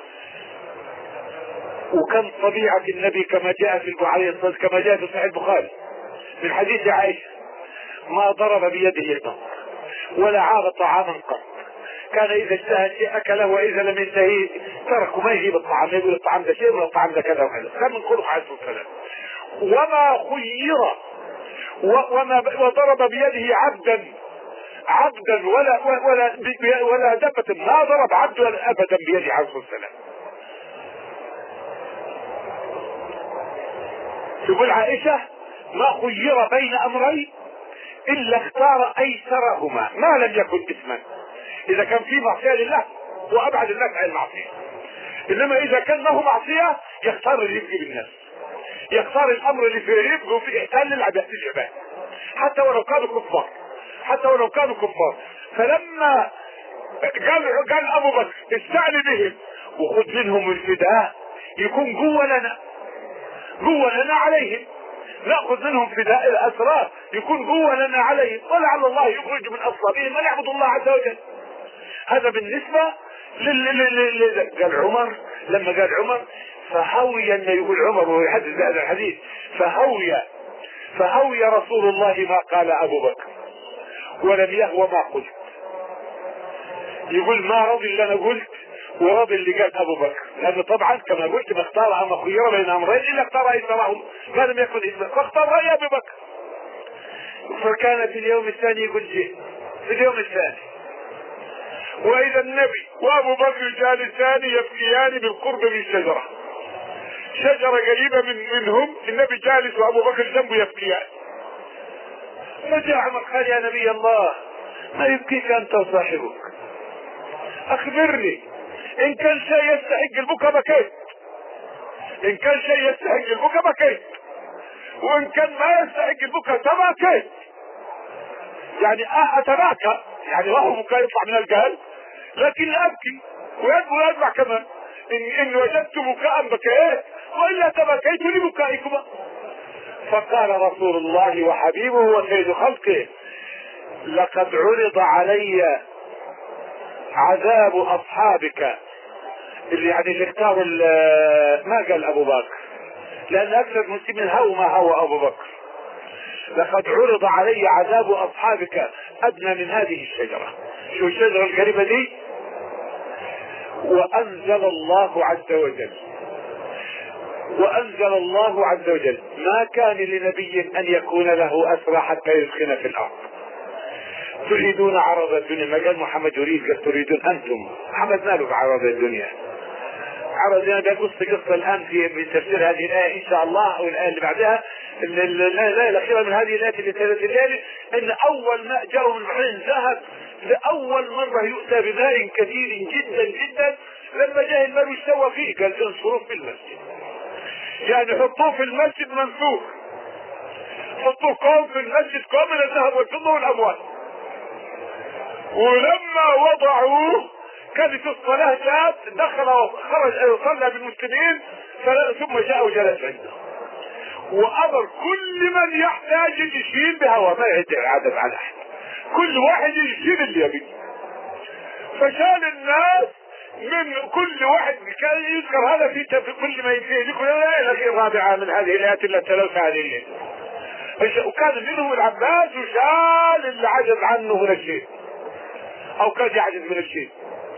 وكان طبيعة النبي كما جاء في كما جاء في صحيح البخاري من حديث عائشة ما ضرب بيده النار ولا عاب طعاما قط، كان اذا اشتهى شيء اكله واذا لم ينتهي تركه، ما يجيب الطعام، يقول الطعام ده شيء ولا الطعام ده كذا وكذا، كان من خلق عليه الصلاه والسلام. وما خير وضرب بيده عبدا ولا دبة، ما ضرب عبدا ابدا بيده عليه الصلاه والسلام. تقول عائشة ما خير بين امرين الا اختار ايسرهما ما لم يكن اسما. اذا كان في معصية لله وابعد الناس عن المعصية، انما اذا كان له معصية يختار اللي يبقي بالناس، يختار الامر اللي فيه يبقوا في احسان للعباد حتى ولو كانوا كفار. فلما قال ابو بكر استعني بهم وخذ منهم الفداء يكون قوة لنا عليهم، نأخذ منهم فداء الأسرار يكون قوة لنا عليهم، ولعل الله يخرج من أصلابهم من يعبد الله عز وجل. هذا بالنسبة قال عمر. لما قال عمر فهوي، أن يقول عمر وهو يحدث بهذا الحديث فهوي رسول الله ما قال أبو بكر ولم يهوى ما قلت. يقول ما رضي اللي أنا قلت ورضي اللي قال ابو بكر، لانه طبعا كما قلت مختار اما خير بين امرين الا اختار ايسرهم ما لم يكن اثما، فاختار راي ابي بكر. فكان في اليوم الثاني يقول جئ في اليوم الثاني، واذا النبي وابو بكر جالسان يبكيان بالقرب من شجره قريبه منهم، النبي جالس وابو بكر جنبه يبكيان. فجاء عمر قال يا نبي الله ما يبكيك انت وصاحبك؟ اخبرني ان كان شيء يستحق البكاء بكيت، ان كان شيء يستحق البكاء بكيت، وان كان ما يستحق البكاء تبكيت. يعني اتباكى، يعني وهو بكاء يطلع من القلب، لكن ابكي ويدفع كمان. ان وجدت بكاء بكيت والا تبكيت لبكائكما. فقال رسول الله وحبيبه وسيد خلقه لقد عرض علي عذاب اصحابك، اللي يعني اللي اختاروا ما قال ابو بكر، لان اكثر المسلمين هو ما هو ابو بكر. لقد عرض علي عذاب اصحابك ادنى من هذه الشجرة. شو الشجرة القريبة دي؟ وانزل الله عز وجل ما كان لنبي ان يكون له اسرى حتى يسخن في الارض. تريدون عرض الدنيا، ما قال محمد يريد، قال تريدون انتم. محمد ماله بعرض الدنيا؟ عرض الدنيا بقص قصة الان في تفسير هذه الايه ان شاء الله، او الايه اللي بعدها، الايه الاخيره من هذه الايه اللي ثلاث الليالي، ان اول ماء جاء من البحرين ذهب لاول مره يؤتى بماء كثير جدا جدا. لما جاء الماء وش سوى فيه؟ قال انصروه في المسجد، يعني حطوه في المسجد منثور، حطوه كوم في المسجد، كوم من الذهب والفضه والاموال. ولما وضعوه كانت الصلاة جاءت، دخل وخرج صلى بالمسلمين، ثم جاء وجلس عنده، وامر كل من يحتاج يشيل بهواء، ما يعد عدد على احد، كل واحد يشيل اللي يبي. فشال الناس من كل واحد، كان يذكر هذا في كل ما يفيه يقول الآية الرابعة من هذه الآيات التي تلوت عليه. وكان منهم العباس وشال اللي عجز عنه من الشيء او كان يعجز من الشيء.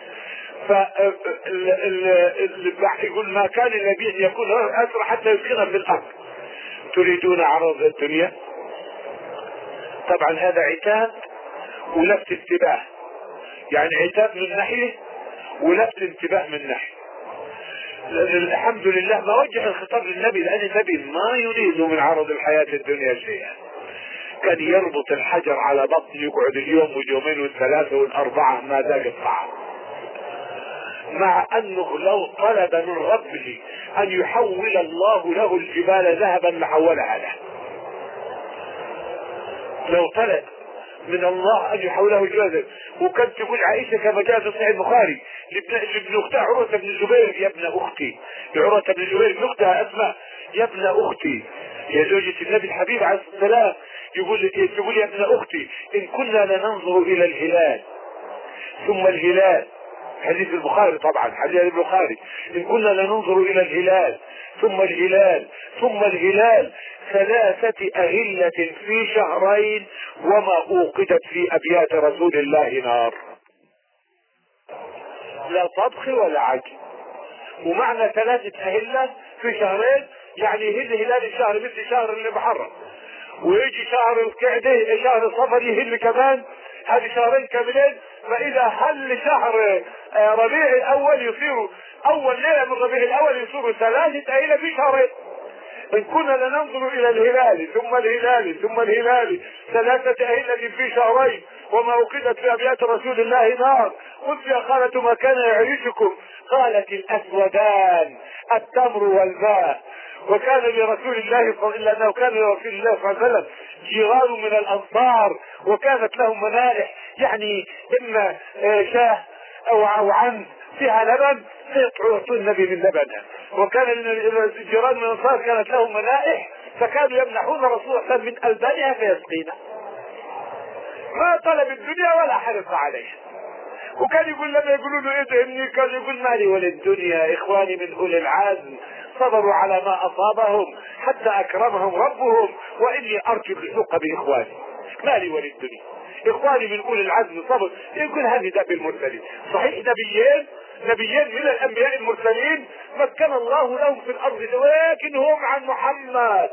يقول ما كان النبي ان يكون اسرع حتى يسخن في الارض. تريدون عرض الدنيا؟ طبعا هذا عتاب ولفت انتباه، يعني عتاب من ناحيه ولفت انتباه من ناحيه. الحمد لله ما وجه الخطاب للنبي، لان النبي ما يريد من عرض الحياة الدنيا شيئا. كان يربط الحجر على بطن يقعد اليوم واليومين والثلاثة والاربعة ما ذاق الطعام، مع انه لو طلب من ربه ان يحول الله له الجبال ذهبا لحولها له. لو طلب من الله ان يحوله الجبال. وكانت تقول عائشة كما جاء في صحيح البخاري لابن اختها عروة بن الزبير يا ابن اختي، عروة بن الزبير ابن اختها اسماء يا ابن اختي، يا زوجة النبي الحبيب عليه الصلاة والسلام، يقول يا ابن اختي ان كنا لننظر الى الهلال ثم الهلال، حديث البخاري طبعا حديث البخاري، ان كنا لننظر الى الهلال ثم الهلال ثم الهلال 3 أهلة في شهرين وما اوقدت في ابيات رسول الله نار. لا طبخ ولا عجن. ومعنى 3 أهلة في شهرين يعني يهل هلال الشهر مثل شهر اللي محرم، ويجي شهر القعدة شهر صفر يهل كمان، هذه شهرين كاملين. فاذا هل شهر ربيع الاول يصير اول ليلة من ربيع الاول يصير 3 أهلة في شهرين. ان كنا لننظر الى الهلال ثم الهلال ثم الهلال 3 أهلة في شهرين وما اوقدت في ابيات رسول الله نار. قلت يا خالة ما كان يعيشكم؟ قالت الاسودان التمر والماء. وكان لرسول الله الا انه كان لرسول الله صلى الله عليه وسلم جيران من الانصار وكانت لهم منائح، يعني اما شاه او عن فيها لبن فيعطوا النبي من لبنها. وكان الجيران من الانصار كانت لهم منائح فكانوا يمنحون رسول الله من البانها فيسقينا. ما طلب الدنيا ولا حرص عليها. وكان يقول لما يقولوا له ادعمني كان يقول مالي وللدنيا، اخواني من اولي العزم صبروا على ما اصابهم حتى اكرمهم ربهم واني ارجو الحقوق باخواني. مالي وللدنيا، اخواني من اولي العزم صبر. يقول هذه داب المرسلين، صحيح نبيين نبيين من الانبياء المرسلين مكن الله لهم في الارض، ولكن هم عن محمد.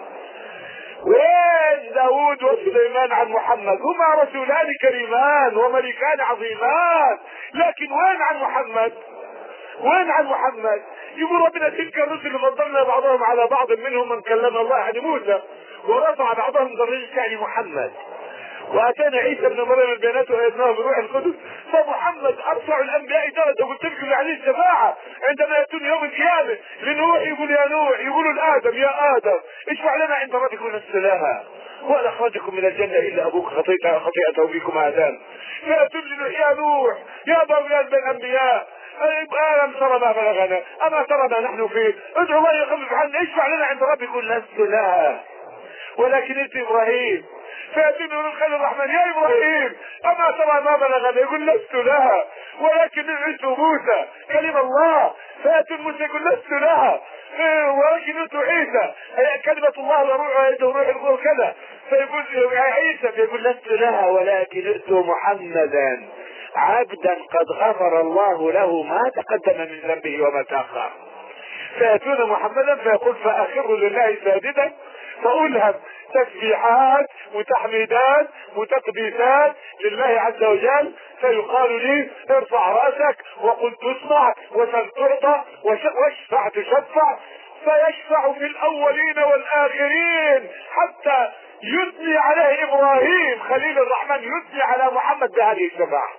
وين داود وسليمان عن محمد؟ هما رسولان كريمان وملكان عظيمان، لكن وين عن محمد؟ وين عن محمد؟ يقول ربنا تلك الرسل فضلنا بعضهم على بعض، منهم من كلم الله يعني موسى، ورفع بعضهم درجات يعني محمد. واتانا عيسى ابن مريم البينات وايدناه بروح القدس، فمحمد ارفع الانبياء درجه. قلت لكم يعني الشفاعه عندما ياتون يوم القيامه لنوح يقول يا نوح، يقولوا لادم يا ادم اشفع لنا عند ربك ونسلاها، وان اخرجكم من الجنه الا ابوك خطيئته بكم ادم. فياتون لنوح يا نوح يا بويان بالانبياء ألم ترى ما بلغنا، أما ترى ما نحن فيه، ادعو الله يخفف عنا، اشفع لنا عند ربك. لست لها ولكن انت ابراهيم. فيأتون يقولون خير الرحمن يا ابراهيم اما ترى ما بلغنا، يقول لست لها ولكن انت موسى كلم الله. فيأتون موسى يقول لست لها ولكن انت عيسى كلمة الله وروح الروح كذا. فيقول عيسى فيقول لست لها ولكن ائت محمدا عبدا قد غفر الله له ما تقدم من ذنبه وما تأخر. فيأتون محمدا فيقول فأخر لله ساجدا فألهم تسبيحات وتحميدات وتقديسات لله عز وجل. فيقال لي ارفع رأسك وقل تسمع وسل تعطى واشفع تشفع. فيشفع في الأولين والآخرين حتى يثني عليه إبراهيم خليل الرحمن، يثني على محمد بهذه الشفاعة.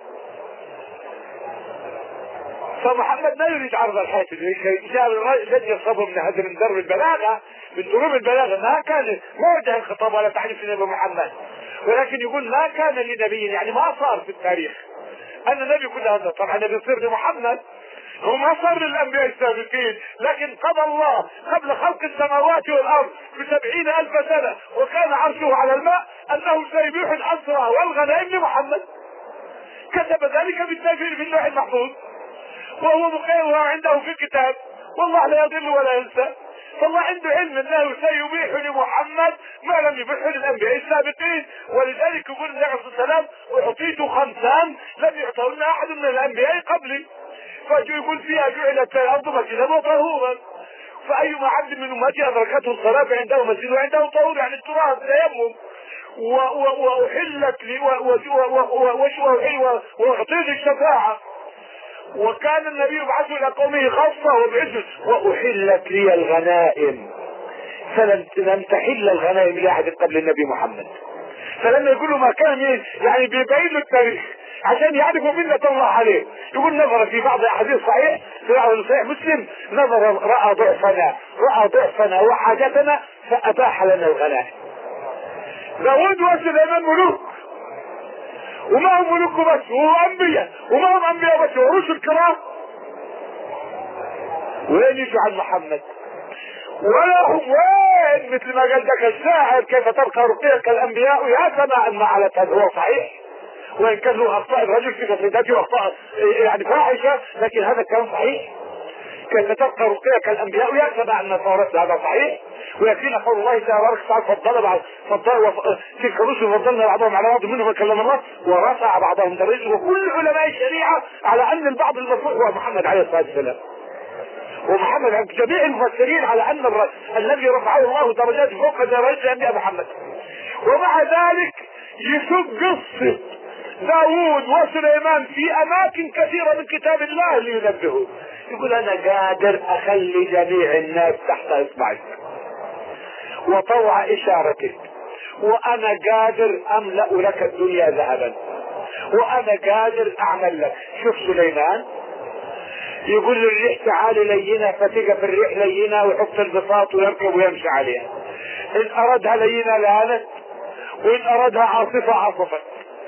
فمحمد ما يريد عرض الحياة جاء الذي يصبه من هذا من درب البلاغة، من دروب البلاغة. ما كان موجه الخطاب ولا تعريف النبي محمد، ولكن يقول ما كان لنبي، يعني ما صار في التاريخ ان النبي كل هذا. طبعا النبي يصير لمحمد، هو ما صار للانبياء السابقين، لكن قضى الله قبل خلق السماوات والارض ب70,000 سنة وكان عرشه على الماء انه سيبيح الاسرى والغنائم لمحمد. كتب ذلك بالتأثير في اللوح المحفوظ، وهو مقيم عنده في الكتاب، والله لا يضل ولا ينسى. فالله عنده علم انه سيبيح لمحمد ما لم يبيحه للانبياء السابقين. ولذلك يقول النبي عليه الصلاه والسلام اعطيت 5 لم يعطهن احد من الانبياء قبلي. فيقول فيها جعلت الارض مسجدا وطهورا، فايما عبد من امتي ادركته الصلاه عنده مسجد وعنده طهور، يعني التراب تيمم. واحلت لي واعطيت الشفاعه. وكان النبي يبعث الى قومه خاصة وبعثه واحلت لي الغنائم، فلم تحل الغنائم لاحد قبل النبي محمد. فلما يقولوا ما كان يعني بيبين التاريخ عشان يعرفوا منة الله عليه. يقول نظر في بعض الاحاديث صحيح في بعض صحيح مسلم، نظر رأى ضعفنا وحاجتنا فاباح لنا الغنائم. داود وسليمان ملوك، وما هم ملوك بس، وهم انبياء، وما هم انبياء بس، ورسل كرام. وين يجوا عن محمد؟ ولا هم وين؟ مثل ما قال ذاك الشاعر كيف ترقى رقيك الانبياء يا سماء ما علت. هذا هو صحيح، وان كان له اخطاء الرجل في قصيدته واخطاء يعني فاحشه، لكن هذا كان صحيح. كيف ترقى رقيك الانبياء يا سماء ما صارت، هذا صحيح. ويكفينا قول الله تبارك وتعالى فضل تلك الرسل فضلنا بعضهم على بعض منهم من كلم الله ورفع بعضهم درجات. وكل علماء الشريعه على ان البعض المرفوع هو محمد عليه الصلاه والسلام. ومحمد عند جميع المفسرين على ان الذي رفعه الله درجات فوق درجات الانبياء محمد. ومع ذلك يسوق قصه داوود وسليمان في اماكن كثيره من كتاب الله اللي ينبهه. يقول انا قادر اخلي جميع الناس تحت اصبعي وطوع اشارتك، وانا قادر املأ لك الدنيا ذهبا، وانا قادر اعمل لك. شوف سليمان يقول للريح تعالي لينة فتقف الريح لينة ويحط البساط ويركب ويمشي عليها. ان ارادها لينة لانت، وان ارادها عاصفة عاصفت.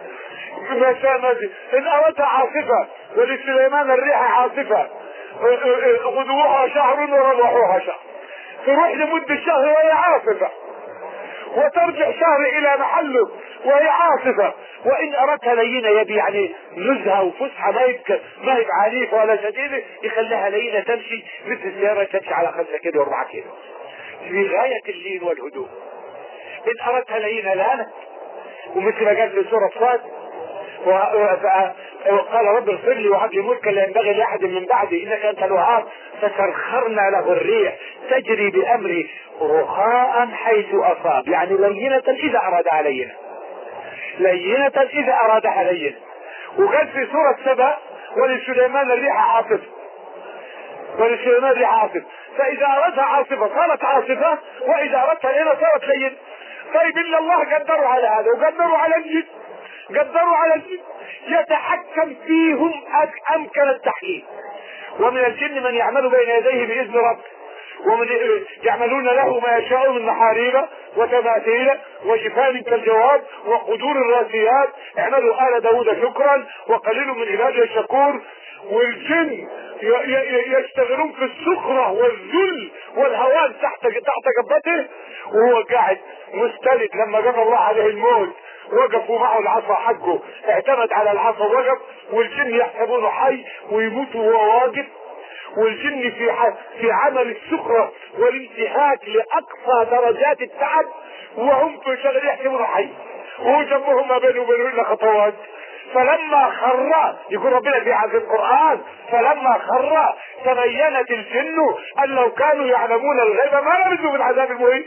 ان ارادها عاصفة، ولسليمان الريح عاصفة غدوها شهر وربحوها شهر، تروح لمدة شهر وهي عاصفة، وترجع شهر الى محله وهي عاصفة. وان اردتها لينة يبي يعني نزهة وفسحة، ما هي عنيفة ولا شديدة، يخليها لينة تمشي مثل السيارة تمشي على 5 كيلو و4 كيلو في غاية اللين والهدوء. ان اردتها لينة لانت، ومثل ما قال في سورة صاد وقال رب اغفر لي وهب لي ملكا لا ينبغي لاحد من بعدي انك انت الوهاب. فسخرنا له الريح تجري بامره رخاء حيث اصاب، يعني لينة اذا ارادها لينة، لينة اذا ارادها لينة. وقال في سورة سبأ ولسليمان الريح عاصفة، ولسليمان الريح عاصفة، فاذا اردها عاصفة صارت عاصفة، واذا اردها لينة صارت لينة. طيب ان الله قدروا على هذا وقدروا على الجن، قدروا على الجن يتحكم فيهم امكن التحكيم. ومن الجن من يعمل بين يديه باذن ربه، ومن يعملون له ما يشاء من محاريب وتماثيل وجفان كالجواب وقدور الراسيات اعملوا آل داود شكرا وقليل من عباده الشكور. والجن يشتغلون في السخرة والذل والهوان تحت قبضته، وهو قاعد مستند. لما قضى الله عليه الموت وقفوا معه العصا حقه، اعتمد على العصا وقف، والجن يحسبونه حي ويموت وهو واقف. والجن في عمل السخرة والانتهاك لأقصى درجات التعب، وهم في شغل يحسبونه حي، وهو جنبهم ما بينه وبينه إلا خطوات. فلما خر، يقول ربنا في القرآن فلما خر تبينت الجن أن لو كانوا يعلمون الغيب ما لبثوا من عذاب المهين.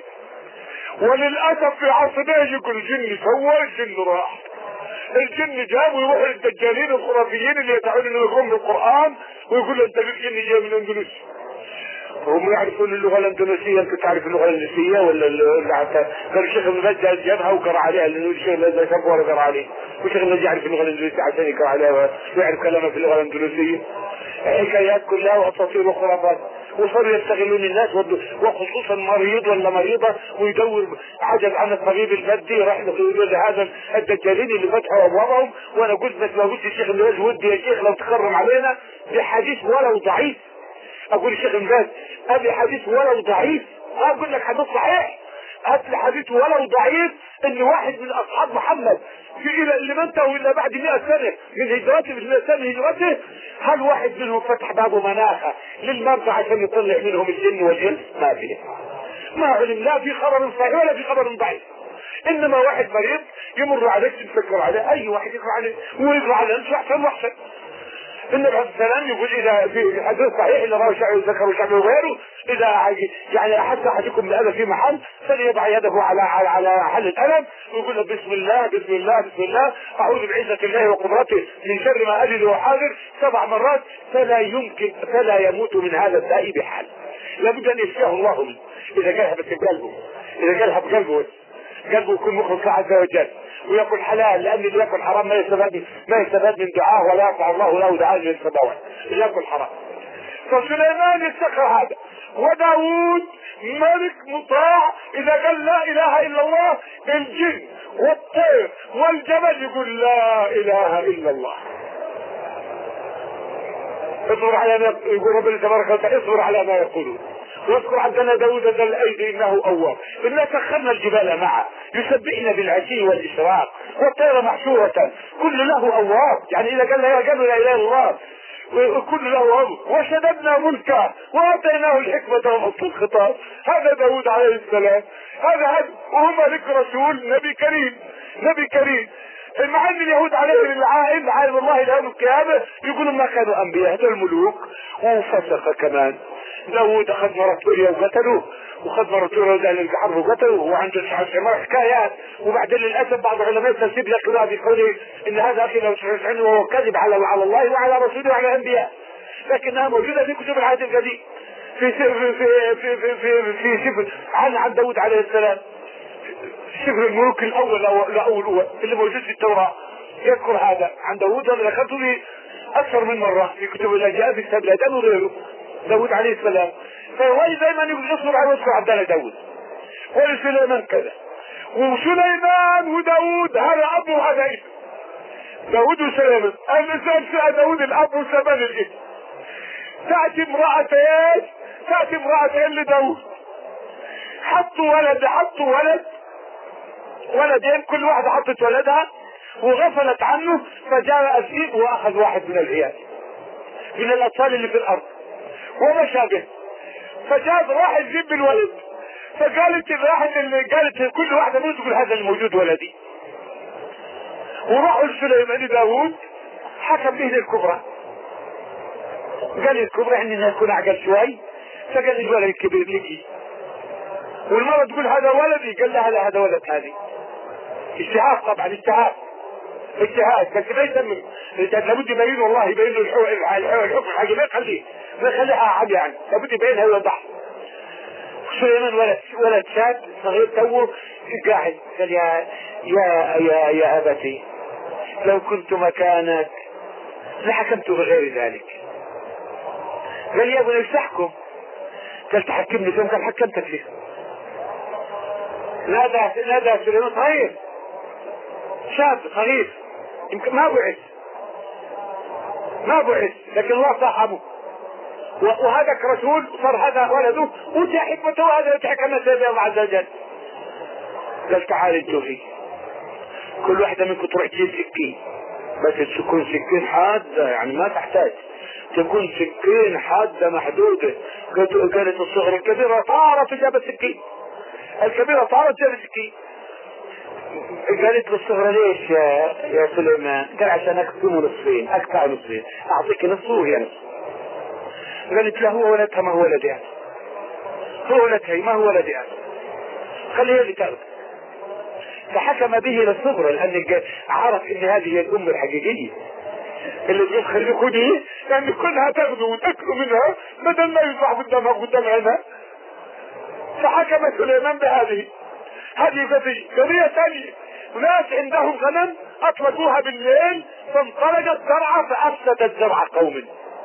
وللأسف في عصرنا يقول الجن سوى، الجن راح، الجن جاب ويروح للدجالين الخرافيين اللي يدعون انه يقوم بالقرآن ويقول له انت الجن جاي من اندونيسيا. هم يعرفون اللغة الاندونيسية، انت تعرف اللغة الاندونيسية ولا حتى قال الشيخ ابن باز جابها وقرأ عليها، لانه الشيخ لا شافه ولا قرأ عليه، والشيخ ابن باز يعرف اللغة الاندونيسية عشان يقرأ عليها ويعرف كلامها في اللغة الاندونيسية. حكايات كلها واساطير وخرافات، وصاروا يستغلون الناس وخصوصا مريض ولا مريضة ويدور عجز عن الطبيب البدي راح يقول لهذا الدجالين اللي فتحوا ابوابهم. وانا قلت بس لو قلت الشيخ ابن باز ودي يا شيخ لو تكرم علينا بحديث ولو ضعيف، اقول الشيخ ابن باز ابي حديث ولو ضعيف، اقول لك حديث صحيح، هات لي حديث ولو ضعيف ان واحد من اصحاب محمد في الى لم انتهوا الا بعد 100 سنه من هجرته، من 100 سنه من هجرته، هل واحد منهم فتح باب مناخه للمرضى عشان يطلع منهم الجن والجن؟ ما فيه، ما علم، لا في خبر صحيح ولا في خبر ضعيف. انما واحد مريض يمر عليك تفكر عليه، اي واحد يقرا عليه ويقرا عليه انت احسن واحسن. النبي عليه السلام يقول اذا في حديث صحيح اللي رواه الشعبي وذكره الشعبي وغيره، اذا يعني احس احدكم بالالم في محل فليضع يده على حل الالم ويقول له بسم الله بسم الله بسم الله اعوذ بعزة الله وقدرته من شر ما اجد وحاذر 7 مرات، فلا يموت من هذا الداء بحال، لابد ان يشفيه الله منه. اذا قالها بس بقلبه، اذا قالها بقلبه يكون مخلص عز وجل ويأكل حلال، لأن اللي يأكل حرام ما يستفاد من دعاه ولا يرفع الله له دعاء من السماوات، اللي يأكل حرام. فسليمان يستقر هذا، وداود ملك مطاع، إذا قال لا إله إلا الله الجن والطير والجبل يقول لا إله إلا الله. اصبر على ما يقول ربنا تبارك وتعالى، اصبر على ما يقولون. واذكر عبدنا داود ذا الايدي انه اواب، انا سخرنا الجبال معه يسبحن بالعشي والاشراق والطير محشورة كل له اواب، يعني اذا قال لا اله الا الله كل له اواب. وشددنا ملكه واعطيناه الحكمة وفصل الخطاب. هذا داود عليه السلام، هذا وهو ملك رسول نبي كريم، نبي كريم. مع ان اليهود عليهم العائل عالم الله الى يوم القيامه يقولوا ما كانوا انبياء، هذول الملوك. وفسق كمان داود، اخذ مرة سوريا وقتلوه، وخذ مرة سوريا ودخل البحر وقتلوه، وعنده حكايات. وبعدين للاسف بعض العلماء تنسب لك بقوله ان هذا اخي لو تشعر عنه وهو كذب على الله وعلى رسوله وعلى الانبياء، لكنها موجوده في كتب العهد القديم في سفر عن داود عليه السلام، سفر الملوك الاول اللي موجود في التوراة يذكر هذا عن داود. انا ذكرته لي اكثر من مرة في كتب الاجيال في كتاب الادب وغيره، داود عليه السلام. فهو دائما يقول اصبر على وصف عبدنا داود ولسليمان كذا. وسليمان وداود هذا اب وهذا ابن، داود وسليمان. الانسان فيها داود الاب وسليمان الابن. تأتي امرأتين لداود، حطوا ولدين، كل واحدة حطت ولدها وغفلت عنه، فجاء الذئب واخذ واحد من العيال من الاطفال اللي في الارض ومشى به، فجاء راح الذئب بالولد، فقالت الواحد اللي قالت كل واحدة منهم تقول هذا الموجود ولدي، وراحوا لسليمان داود حكم به للكبرى. قال الكبرى اننا نكون اعقل شوي، فقال الولد الكبير لقي، والمرة تقول هذا ولدي، قال لها لا هذا ولد هذه. اجتهاد طبعا، اجتهاد بس ما يسمى لابد يبين، والله يبين له الحكم الحاجة، ما يخليها عادي يعني، لابد يبينها ويوضحها. سليمان ولد شاب صغير توه قاعد، قال يا أبتي لو كنت مكانك لحكمت بغير ذلك. قال يا ابني ايش تحكم؟ قال تحكمني فين؟ قال حكمتك فيه. نادى سليمان صغير شاب صغير يمكن ما بعث لكن الله صاحبه، وهذا رسول صار هذا ولده وجاء حكمته، وهذا يتحكم سيدنا الله عز وجل. قال تعالي انتوفي كل واحدة منكم تروح تجيب سكين، بس تكون سكين حادة، يعني ما تحتاج تكون سكين حادة محدودة. قالت الصغر الكبيرة طارت وجابت سكين، الكبيرة طارت وجابت سكين. قالت للصغرى ليش يا سليمان؟ قال عشان اقسمه نصفين، اقطع نصفين، اعطيك نصف وهي نصف. قالت له هو ولدها ما هو ولدي انا، هو ولدها ما هو ولدي انا، خليها اللي تاخذ. فحكم به للصغرى لان عرف ان هذه هي الام الحقيقيه اللي تقول خليكوا دي، لان كلها تاخذوا وتاكلوا منها بدل ما يصبح قدام عينها. فحكم سليمان بهذه قضية ثانية، ناس عندهم غنم اطلقوها بالليل فانطلقت زرعة فافسدت زرع قوم،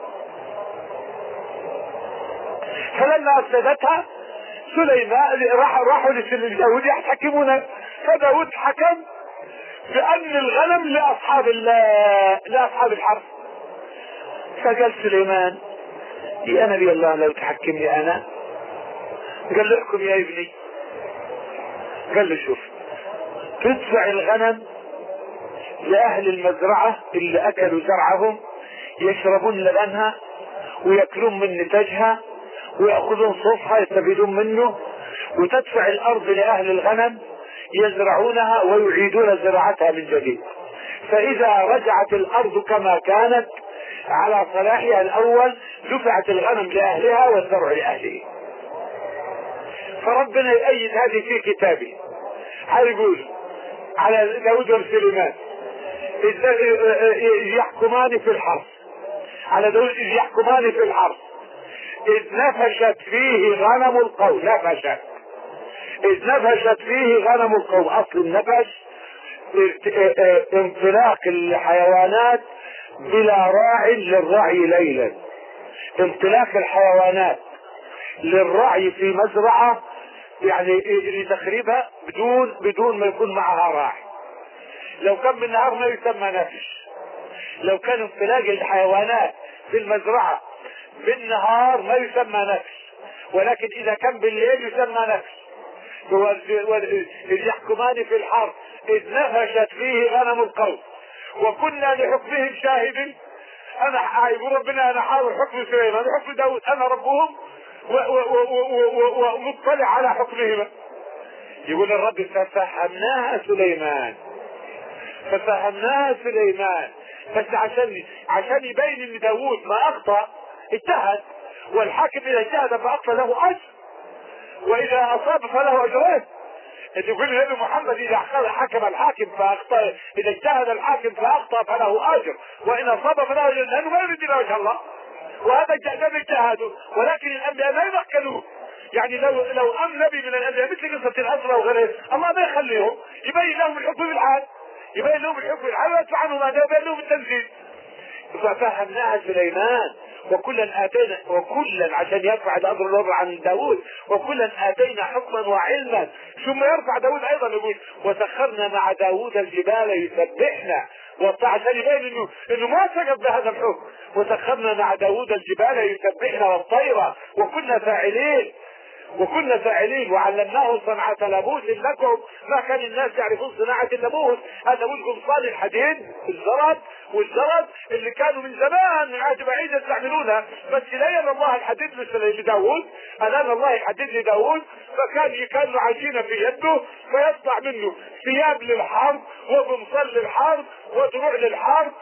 فلما افسدتها سليمان راحوا لداود يحكمون، فداود حكم بان الغنم لاصحاب الحرث. فقال سليمان يا نبي الله لو تحكمني انا، قال له احكم يا ابني. قال له شوف، تدفع الغنم لأهل المزرعة اللي أكلوا زرعهم يشربون لبنها ويأكلون من نتاجها ويأخذون صوفها يستفيدون منه، وتدفع الأرض لأهل الغنم يزرعونها ويعيدون زراعتها من جديد. فإذا رجعت الأرض كما كانت على صلاحها الأول دفعت الغنم لأهلها والزرع لأهله. فربنا يؤيد هذه في كتابه، هيقول على داود وسليمان إذ يحكمان في الحرث، على داود إذ يحكمان في الحرث إذ نفشت فيه غنم القوم، إذ نفشت فيه غنم القوم. أصل النفش انطلاق الحيوانات بلا راع للرعي ليلا، انطلاق الحيوانات للرعي في مزرعة يعني لتخريبها بدون ما يكون معها راعي. لو كان بالنهار ما يسمى نفش، لو كان انطلاق الحيوانات في المزرعة بالنهار ما يسمى نفش، ولكن اذا كان بالليل يسمى نفش. إذ يحكمان في الحرث إذ نفشت فيه غنم القوم وكنا لحكمهم شاهدين. انا يقول ربنا انا حاضر حكم سليمان وحكم داود، انا ربهم ومطلع على حكمهما. يقول الرب ففهمناها سليمان بس عشان يبين ان داود ما اخطأ، اجتهد، والحاكم اذا اجتهد فاخطأ له اجر، واذا اصاب فله اجرين. تقول النبي محمد اذا حكم الحاكم فاخطأ، اذا اجتهد الحاكم فاخطأ فله اجر، وان اصاب فله اجر، لانه ما يريد الى وجه الله، وهذا اجتهاده. ولكن الانبياء ما يمكنوه، يعني لو نبي من الانبياء مثل قصة الاسرى وغيره الله ما يخليهم، يبين لهم الحكم بالعاد، ويدفع عنهم هذا ويبين لهم التنفيذ. ففهمناها سليمان وكلا عشان يرفع الامر عن داود، وكلا اتينا حكما وعلما. ثم يرفع داود ايضا يقول وسخرنا مع داود الجبال يسبحنا، عشان يبين انه ما سقط بهذا الحكم. وسخرنا مع داود الجبال يسبحنا والطير وكنا فاعلين. وكنا فاعلين وعلمناه صنعة لبوس لكم ما كان الناس يعرفون صناعة اللبوس. هذا قمصان الحديد والزرد اللي كانوا من زمان من عهد بعيد يستعملونها، بس لين الله الحديد لداود، الان الله يحدد لداود، كانوا عايشين في يده فيصنع منه ثياب للحرب وقمصان للحرب ودروع للحرب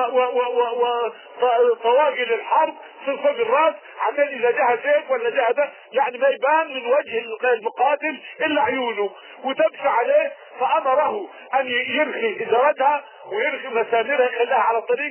وطواقي للحرب في فوق الراس، عشان اذا جاء سيف ولا جاء ده يعني ما يبان من وجه المقاتل الا عيونه وتبكي عليه. فامره ان يرخي ازارتها ويرخي مسامرها يخليها على الطريق.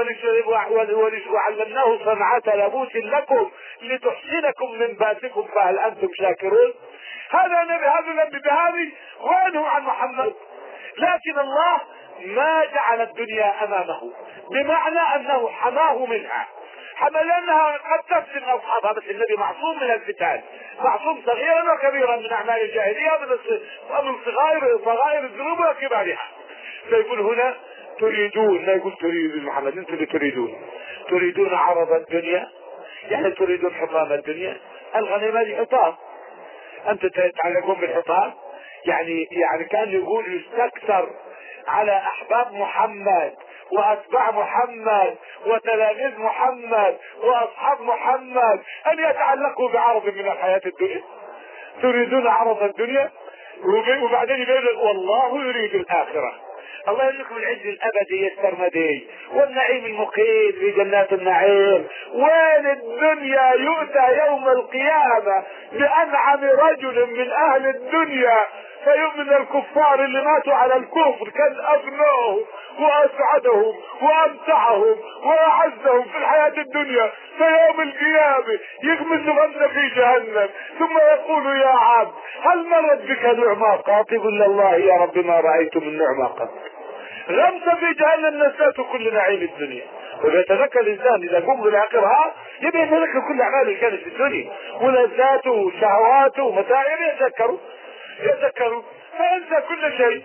وعلمناه صنعة لبوس لكم لتحسنكم من باسكم فهل انتم شاكرون. هذا نبي بهذه وينهوا عن محمد. لكن الله ما جعل الدنيا امامه، بمعنى انه حماه منها، لانها قد تفتن اصحابها، بس النبي معصوم من الفتن، معصوم صغيرا وكبيرا من اعمال الجاهليه ومن صغائر الذنوب وكبارها. فيقول هنا تريدون، لا يقول تريد محمد، انتم اللي تريدون عرض الدنيا، يعني تريدون حطام الدنيا. الغنيمه دي حطام، انتم تتعلقون بالحطام، يعني كان يقول يستكثر على احباب محمد واتباع محمد وتلاميذ محمد واصحاب محمد ان يتعلقوا بعرض من الحياة الدنيا. تريدون عرض الدنيا، وبعدين يقول والله يريد الاخرة. الله يرزقكم العز الابدي السرمدي والنعيم المقيم في جنات النعيم. وين الدنيا يؤتى يوم القيامة بانعم رجل من اهل الدنيا فيؤمن الكفار اللي ماتوا على الكفر كان اغناهم واسعدهم وامتعهم واعزهم في الحياة الدنيا، فيوم القيامة يغمس غمسة في جهنم ثم يقول يا عبد هل مرت بك نعمة قط؟ يقول الله يا رب ما رأيت من نعمة قط. غمسة في جهنم نسيت كل نعيم الدنيا. ويتذكر الانسان اذا قم بالاخرها يبقى يتذكر كل اعماله اللي كانت في الدنيا ولذاته وشهواته ومتاعبه، يتذكروا فينسى كل شيء.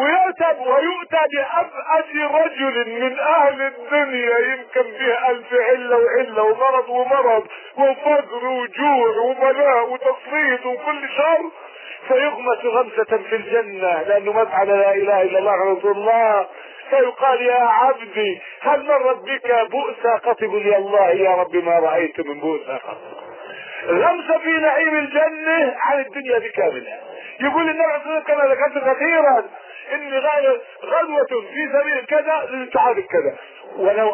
ويؤتى بأبأس رجل من اهل الدنيا يمكن به 1000 علة وعلة ومرض وفقر وجوع وبلاء وتصريد وكل شر، فيغمس غمسة في الجنة لانه مات على لا اله الا الله رسول الله. فيقال يا عبدي هل مرت بك بؤسا قط؟ يقول يا الله يا رب ما رأيت من بؤسا قط. غمسة في نعيم الجنة عن الدنيا بكاملها. يقول النبي عليه الصلاة والسلام كما ذكرت كثيرا ان غدوة في سبيل كذا لتعادل كذا، ولو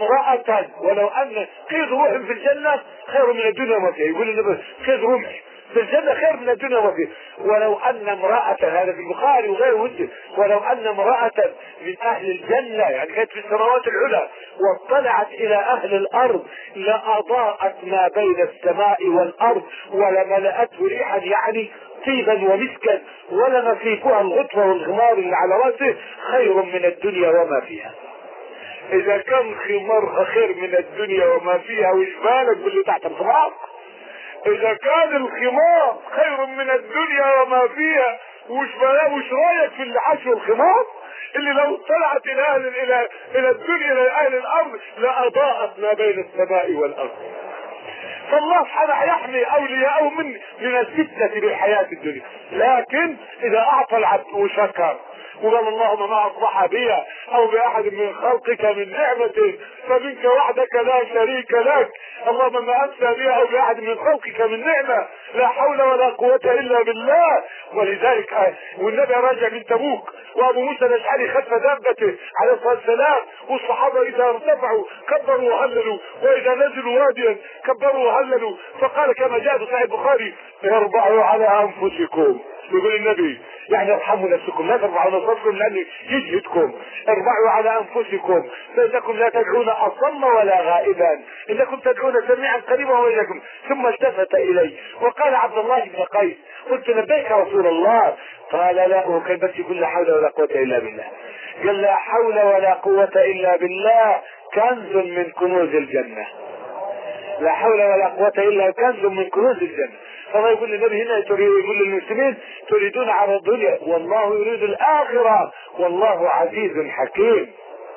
ان قيد روح في الجنة خير من الدنيا وما فيها. يقول النبي قيد رمح في الجنة خير من الدنيا وما فيها. ولو ان امرأة، هذا في البخاري وغيره مسلم، ولو ان امرأة من اهل الجنة يعني كانت في السماوات العلى واطلعت الى اهل الارض لاضاءت ما بين السماء والارض ولملأته ريحا يعني طيبا ومسكا ولنفيكها الغطرة والغمار اللي على راسه خير من الدنيا وما فيها. اذا كان خمارها خير من الدنيا وما فيها وش بالك باللي تحت الخمار؟ اذا كان الخمار خير من الدنيا وما فيها وش رايك في اللي حشو الخمار اللي لو طلعت الى الدنيا لاهل الارض لاضاءت ما بين السماء والارض. فالله سبحانه يحمي اولياءه من الفتنة بالحياة الدنيا. لكن اذا اعطى العبد وشكر وقال اللهم ما اصبح بي او باحد من خلقك من نعمة فمنك وحدك لا شريك لك، اللهم ما امسى بي او باحد من خلقك من نعمة لا حول ولا قوة الا بالله. ولذلك والنبي راجع من تبوك وابو موسى الاشعري خلف دابته عليه الصلاة والسلام، والصحابة اذا ارتفعوا كبروا وهللوا واذا نزلوا واديا كبروا وهللوا. فقال كما جاء في صحيح البخاري اربعوا على انفسكم، يقول النبي يعني ارحموا نفسكم لا ترفعوا نصركم لانه يجهدكم، اربعوا على انفسكم فانكم لا تدعون اصم ولا غائبا انكم تدعون سميعا قريبا واليكم. ثم التفت الي وقال عبد الله بن قيس قلت لبيك يا رسول الله، قال لا، وكان بس يقول لا حول ولا قوة الا بالله. قال لا حول ولا قوة الا بالله كنز من كنوز الجنة، لا حول ولا قوة الا كنز من كنوز الجنة. فما يقول للنبي هنا يقول للمسلمين تريدون على الدنيا والله يريد الاخرة والله عزيز حكيم.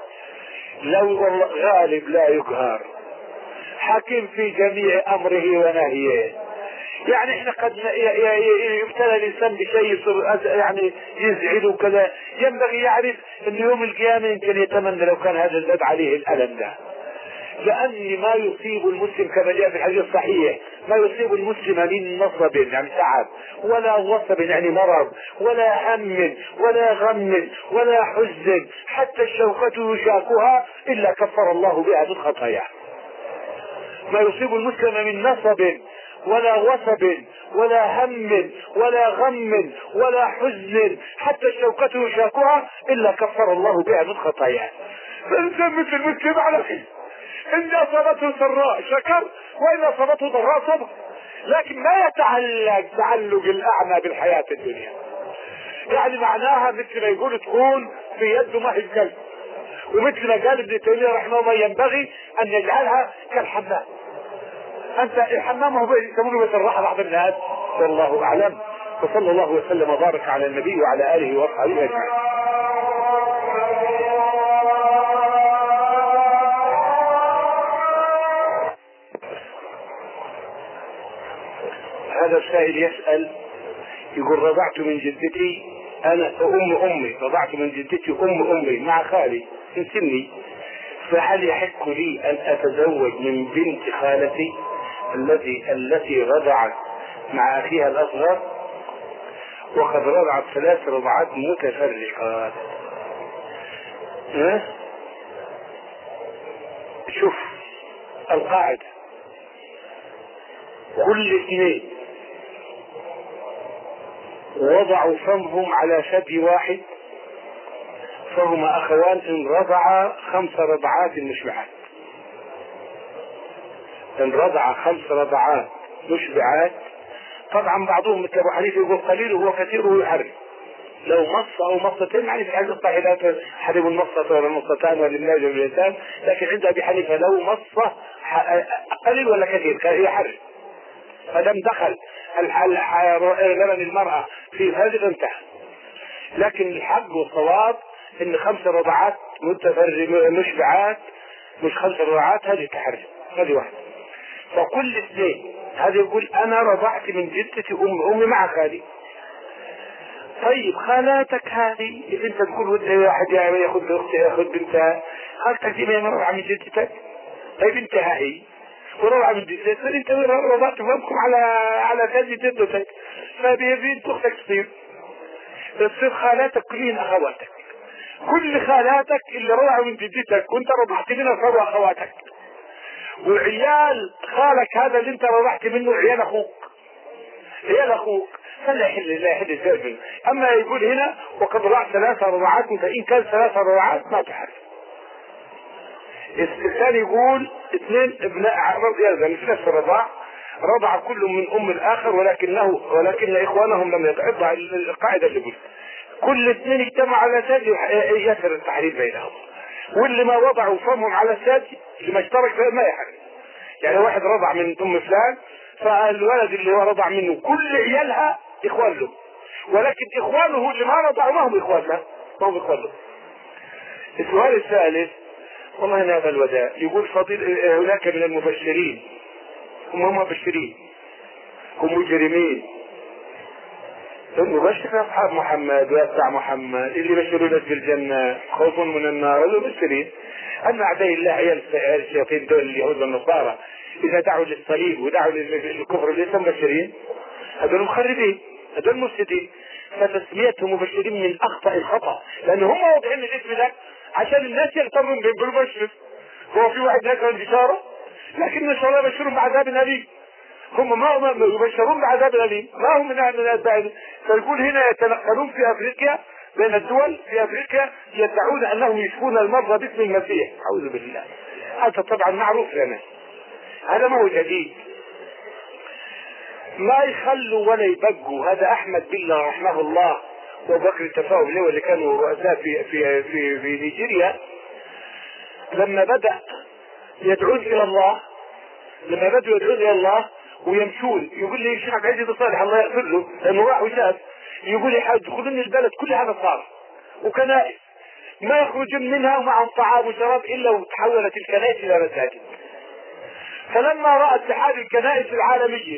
لو غالب لا يقهر، حكيم في جميع امره ونهيه، يعني احنا قد يبتلى الانسان بشيء يعني يزعله وكذا، ينبغي يعرف ان يوم القيامة يمكن يتمنى لو كان هذا الزاد عليه الالم ده. لان ما يصيب المسلم كما جاء في الحديث الصحيح، ما يصيب المسلم من نصب يعني تعب، ولا وصب يعني مرض، ولا هم ولا غم ولا حزن، حتى الشوكة يشاكها الا كفر الله بها من خطاياه. ما يصيب المسلم من نصب ولا وصب ولا هم ولا غم ولا حزن، حتى الشوكة يشاكها الا كفر الله بها من خطاياه. فالانسان مثل المسلم على خير، ان اصابته سراء شكر وان اصابته ضراء صبر، لكن ما يتعلق تعلق الاعمى بالحياة الدنيا. يعني معناها مثل ما يقول تكون في يده ما هي الكلب، ومثل ما قال ابن تيمية رحمه الله ينبغي ان يجعلها كالحمام. انت الحمام هو يسمونه بس الراحة بعض الناس، والله اعلم. وصلى الله وسلم وبارك على النبي وعلى اله واصحابه اجمعين. هذا السائل يسأل يقول رضعت من جدتي، انا امي رضعت من جدتي امي مع خالي من سني، فهل يحق لي ان اتزوج من بنت خالتي التي رضعت مع اخيها الاصغر وقد رضعت 3 رضعات متفرقات؟ شوف القاعدة، كل 2 وضعوا فمهم على ثدي واحد فهما اخوان ان رضعا 5 رضعات مشبعات. ان رضع 5 رضعات مشبعات، طبعا بعضهم مثل ابو حنيفه يقول قليل وهو كثير ويحرم، لو مصة او مصتين يعني في الحديث الصحيح لا حرم المصة ولا المصتان ولا الناجم والانسان، لكن عند ابي حنيفه لو مصة قليل ولا كثير يحرم، فدم دخل لبن المرأة في هذه انتهى. لكن الحق والصواب ان 5 رضعات مشبعات مش 5 رضعات، هذه تحرم، هذه واحدة. فكل 2 هذا يقول انا رضعت من جدتي امي مع خالي. طيب خالاتك هذه اذا انت تقول ودي واحد ياخذ اختي ياخذ بنتها، خالتك دي ما رضع من جدتك؟ طيب انتهى هي ورضع من جدتك، فانت رضعت فمكم على ثدي جدتك، فبنت اختك تصير خالاتك كلهن اخواتك، كل خالاتك اللي رضعوا من جدتك وانت رضعت منها صاروا اخواتك، وعيال خالك هذا اللي انت رضعت منه عيال اخوك فلا يحل الزوج. اما يقول هنا وقد رضعت 3 رضعات، فان كان 3 رضعات ما تحرم. الثاني يقول 2 ابناء مش نفس الرضاع، رضع كل من ام الاخر ولكن اخوانهم لم يتعض القاعده اللي قلت كل 2 اجتمعوا على ثدي يسر التحريم بينهم، واللي ما وضعوا فمهم على الثدي اللي ما اشترك فيه ما يحرم. يعني واحد رضع من ام فلان، فالولد اللي هو رضع منه كل عيالها اخوان له، ولكن اخوانه اللي ما رضعوا ما هم اخوان له. السؤال الثالث والله هذا الوداع يقول هناك من المبشرين هم مبشرين هم مجرمين، المبشر اصحاب محمد واتباع محمد اللي بشروا الناس بالجنه خوف من النار المبشرين. اما اعداء الله عيال الشياطين دول اليهود والنصارى اذا دعوا للصليب ودعوا للكفر ليس مبشرين، هذول مخربين هذول مفسدين. فتسميتهم مبشرين من اخطا الخطا، لان هم واضعين الاسم ده عشان الناس يغترون بالمبشر. هو في واحد هيك البشاره، لكن ان شاء الله يبشرون بعذاب اليم، هم ما يبشرون بعذاب اليم، ما هم من الأتباع. فيقول هنا يتنقلون في افريقيا بين الدول في افريقيا يدعون انهم يشفون المرضى باسم المسيح، اعوذ بالله. هذا طبعا معروف لنا، هذا ما هو جديد، ما يخلوا ولا يبقوا. هذا احمد بالله رحمه الله وبكر التفاهم له اللي كانوا رؤساء في نيجيريا، لما بدأ يدعون الى الله ويمشون، يقول لي الشيخ عبد العزيز الصالح الله يغفر له لانه راح وشاف، يقول لي يدخلون البلد كل هذا صار وكنائس ما يخرجون منها ومعهم طعام وشراب الا وتحولت الكنائس الى مساجد. فلما راى اتحاد الكنائس العالميه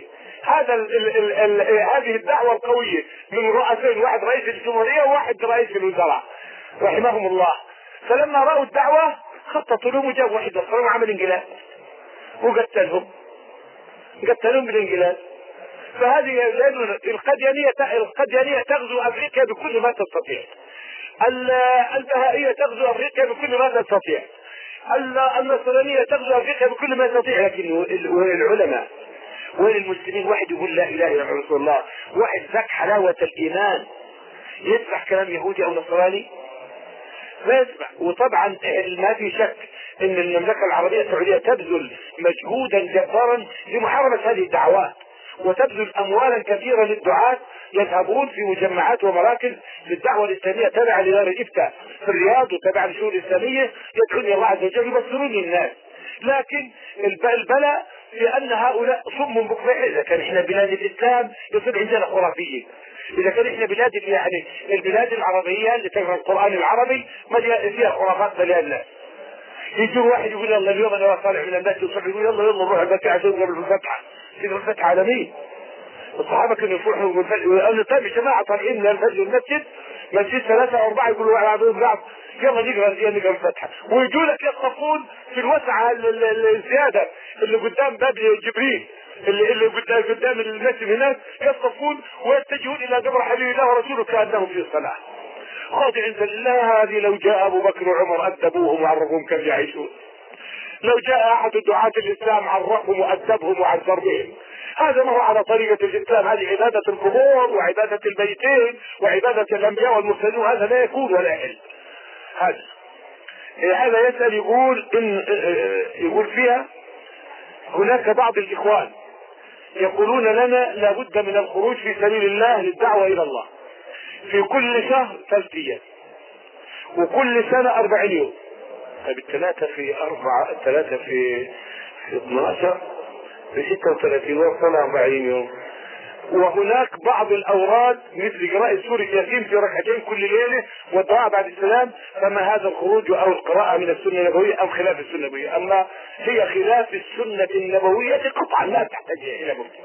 هذا هذه الدعوة القوية من رؤسين، واحد رئيس الجمهورية وواحد رئيس الوزراء رحمهم الله. فلما رأوا الدعوة خططوا لهم وجابوا واحد اخر وعمل انقلاب وقتلهم بالانقلاب. فهذه لأن القديانية تغزو افريقيا بكل ما تستطيع، البهائية تغزو افريقيا بكل ما تستطيع، النصرانية تغزو افريقيا بكل ما تستطيع. لكن وين العلماء؟ وين المسلمين؟ واحد يقول لا اله الا رسول الله، واحد ذاك حلاوة الايمان يسمع كلام يهودي او نصراني ما يسمع. وطبعا ما في شك ان المملكة العربية السعودية تبذل مجهودا جبارا لمحاربة هذه الدعوات، وتبذل اموالا كثيرة للدعاة يذهبون في مجمعات ومراكز للدعوة الاسلامية تابعة لدار الافتاء في الرياض وتابعة للشؤون الاسلامية، يدعون الله عز وجل يبصرون الناس. لكن البلاء في ان هؤلاء صم بكم. اذا كان احنا بلاد الاسلام يصير عندنا خرافيين، اذا كان احنا بلاد يعني البلاد العربية اللي تقرا القرآن العربي فيها خرافات مليان الناس. يجي واحد يقول يلا اليوم انا طالع من المسجد وصلي، يقول يلا نروح البكي عشان قبل الفتحة. تقرا الفتحة على مين؟ الصحابة كانوا يفرحوا ويقولوا طيب يا جماعة طالعين من الفجر المسجد، مسجد 3 أو 4 يقولوا على بعضهم بعض يلا نقرا الفتحة، ويجوا لك يصطفون في الوسعة الزيادة اللي قدام باب جبريل اللي قدام المسجد هناك، يصطفون ويتجهون الى قبر حبيب الله ورسوله كانهم في الصلاة خاضعين لله. هذه لو جاء ابو بكر وعمر ادبوهم وعرفوهم كيف يعيشون، لو جاء احد دعاة الاسلام عرفهم وادبهم وعذر بهم. هذا ما هو على طريقة الاسلام، هذه عبادة القبور وعبادة البيتين وعبادة الانبياء والمرسلين، وهذا لا يكون ولا يحل. هذا يسأل يقول فيها هناك بعض الاخوان يقولون لنا لابد من الخروج في سبيل الله للدعوة الى الله في كل شهر 3 أيام وكل سنة 40 يوم. طيب 3 في 4 3 في 12 في 36 يوم سنة 40 يوم. وهناك بعض الاوراد مثل قراءة سورة ياسين في ركعتين كل ليلة والدعاء بعد السلام. فما هذا الخروج او القراءة من السنة النبوية ام خلاف السنة النبوية؟ اما هي خلاف السنة النبوية قطعا لا تحتاج الى مفتي.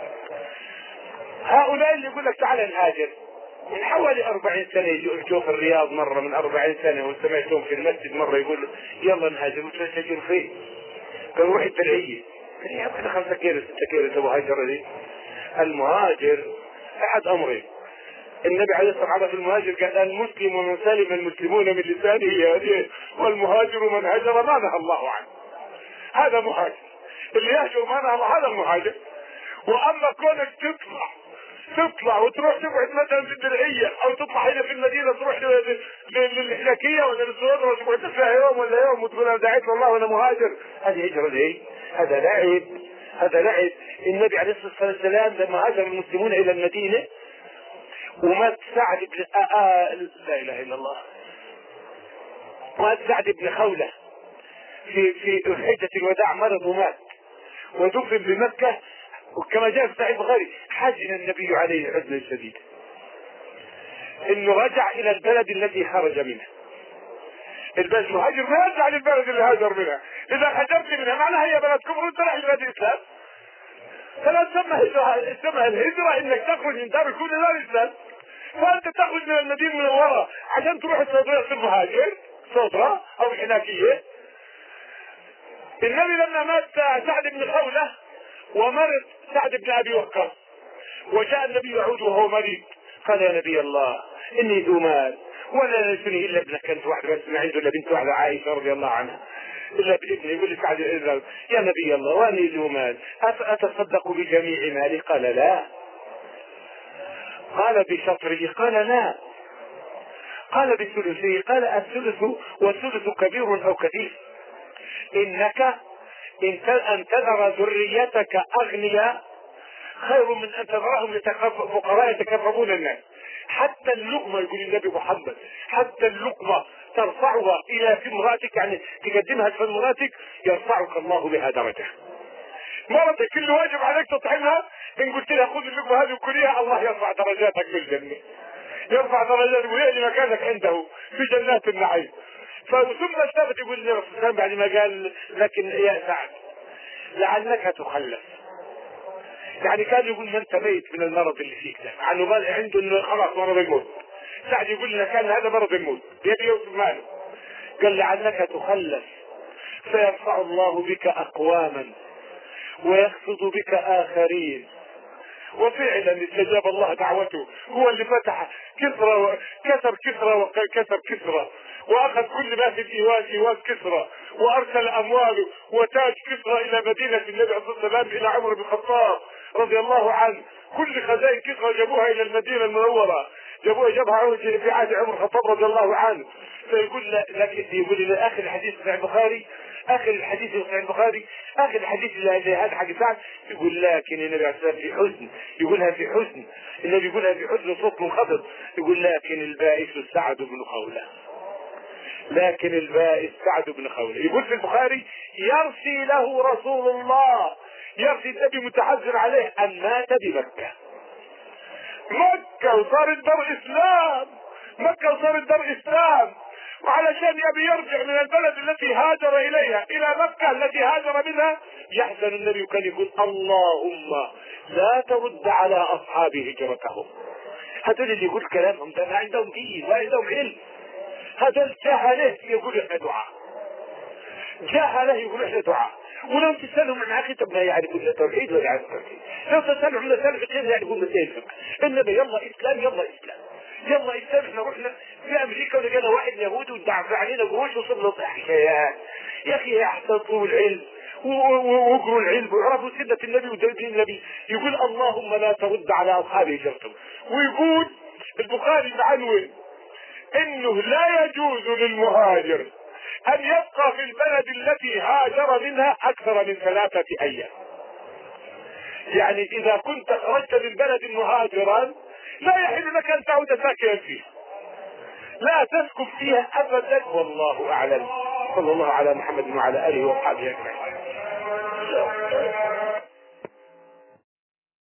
هؤلاء اللي يقول لك تعال نهاجر من حوالي 40 سنة يجوا في الرياض مرة من 40 سنة، وسمعتهم في المسجد مرة يقول يلا نهاجر، وتهاجر فين؟ كان روح الترعية يا ابني 5 كيلو 6 كيلو تبغى هاجر دي. المهاجر احد امرين. النبي عليه الصلاة والسلام في المهاجر قال المسلم ومن سلم المسلمون من لسانه يده، والمهاجر من هجر ما نهى الله عنه. هذا مهاجر، اللي يهجر ما نهى الله هذا المهاجر. واما كونك تطلع وتروح تقعد مثلا في الدرعية او تطلع هنا في المدينة تروح للحلاكية ولا للسودان وتقعد فيها يوم ولا يوم وتقول انا دعيت والله وانا مهاجر، هذه هجرة ليه؟ هذا لعب، هذا لعب. النبي عليه الصلاة والسلام لما هاجر المسلمون الى المدينة ومات سعد بن لا اله الا الله، مات سعد بن خولة في حجة الوداع، مرض ومات ودفن بمكة. وكما جاء في صحيح البخاري حزن النبي عليه حزنا شديدا انه رجع الى البلد الذي خرج منه. البلد المهاجر ما يرجع للبلد اللي هاجر منها، اذا هاجرت منها معناها هي بلد كفر وانت رايح لبلد الاسلام. فلا تسمى الهجرة انك تخرج من دار الكون الى الاسلام. فانت تخرج من المدينة المنورة عشان تروح السوداء في المهاجر صدرة او الحناكية. النبي لما مات سعد بن خولة ومرض سعد بن ابي وقاص وجاء النبي يعود وهو مريض قال يا نبي الله اني ذو مال ولا يرثني الا ابنك انت واحد بس ما عنده الا بنت واحده عائشه رضي الله عنها الا بابني. يقول لي سعد يا نبي الله واني ذو مال اتصدق بجميع مالي؟ قال لا. قال بشطره؟ قال لا. قال بثلثه؟ قال الثلث والثلث كبير او كثير. انك ان تذر ذريتك اغنياء خير من ان تذرهم فقراء يتكففون الناس. حتى اللقمة يقول النبي محمد حتى اللقمة ترفعها الى في امراتك، يعني تقدمها في امراتك يرفعك الله بها درجة. مرتك كل واجب عليك تطعمها، ان قلت لها خذ اللقمة هذه وكليها الله يرفع درجاتك في الجنة، يرفع درجاتك ويعلي مكانك عنده في جنات النعيم. ثم الثابت يقول النبي صلى الله عليه وسلم بعد ما قال لكن يا سعد لعلك تخلف يعني كان يقول ما انت ميت من المرض اللي فيك ده، عنه عنده انه خلاص مرض الموت. سعد يقول لنا كان هذا مرض الموت بيبي يوسف ماله. قال لعلك تخلف فيرفع الله بك اقواما ويخفض بك اخرين. وفعلا استجاب الله دعوته، هو اللي فتح كسرى كسر كسرى وكسر كسرى، واخذ كل ما في الايواز ايواز كسرى، وارسل امواله وتاج كسرى الى مدينه النبي عليه الصلاه والسلام الى عمر بن الخطاب رضي الله عنه. كل خزائن كسرى جابوها الى المدينه المنوره، جابها في عهد عمر الخطاب رضي الله عنه. فيقول لك يقول لي اخر الحديث في البخاري، اخر الحديث في البخاري، اخر الحديث اللي هذا حق سعد، يقول لكن النبي عليه الصلاه والسلام في حزن، يقولها في حزن، النبي يقولها في حزن صوت منخفض، يقول لكن البائس سعد بن خولة، لكن البائس سعد بن خولة. يقول في البخاري يرثي له رسول الله، يرثي النبي متحزن عليه ان مات بمكة. مكة وصارت دار اسلام، مكة وصارت دار اسلام، وعلشان يبي يرجع من البلد التي هاجر اليها الى مكة التي هاجر منها، يحزن النبي وكان يقول اللهم لا ترد على اصحاب هجرتهم. هذول اللي يقول كلامهم ده ما عندهم دين ولا عندهم علم، هذول جهله يقول احنا دعاء، جهله يقول احنا دعاء. ولو تسألهم عن عقيدة ما يعرفون لا توحيد ولا يعرفون توحيد، لو تسألهم عن سلف الدين لا يعرفون مسائل الفقه. النبي يلا اسلام يلا اسلام يلا اسلام. احنا رحنا في امريكا ولقينا واحد يهودي ودفع علينا قروش وصرنا حكايات. يا اخي احسنوا العلم واقروا العلم وعرفوا سنة النبي ودين النبي. يقول اللهم لا ترد على اصحاب هجرتهم. ويقول البخاري معنون انه لا يجوز للمهاجر ان يبقى في البلد التي هاجر منها اكثر من 3 ايام. يعني اذا كنت خرجت من بلد مهاجرا لا يحل لك ان تعود ساكنا فيها، لا تسكن فيها ابدا. والله اعلم. صلى الله على محمد وعلى اله واصحابه اجمعين.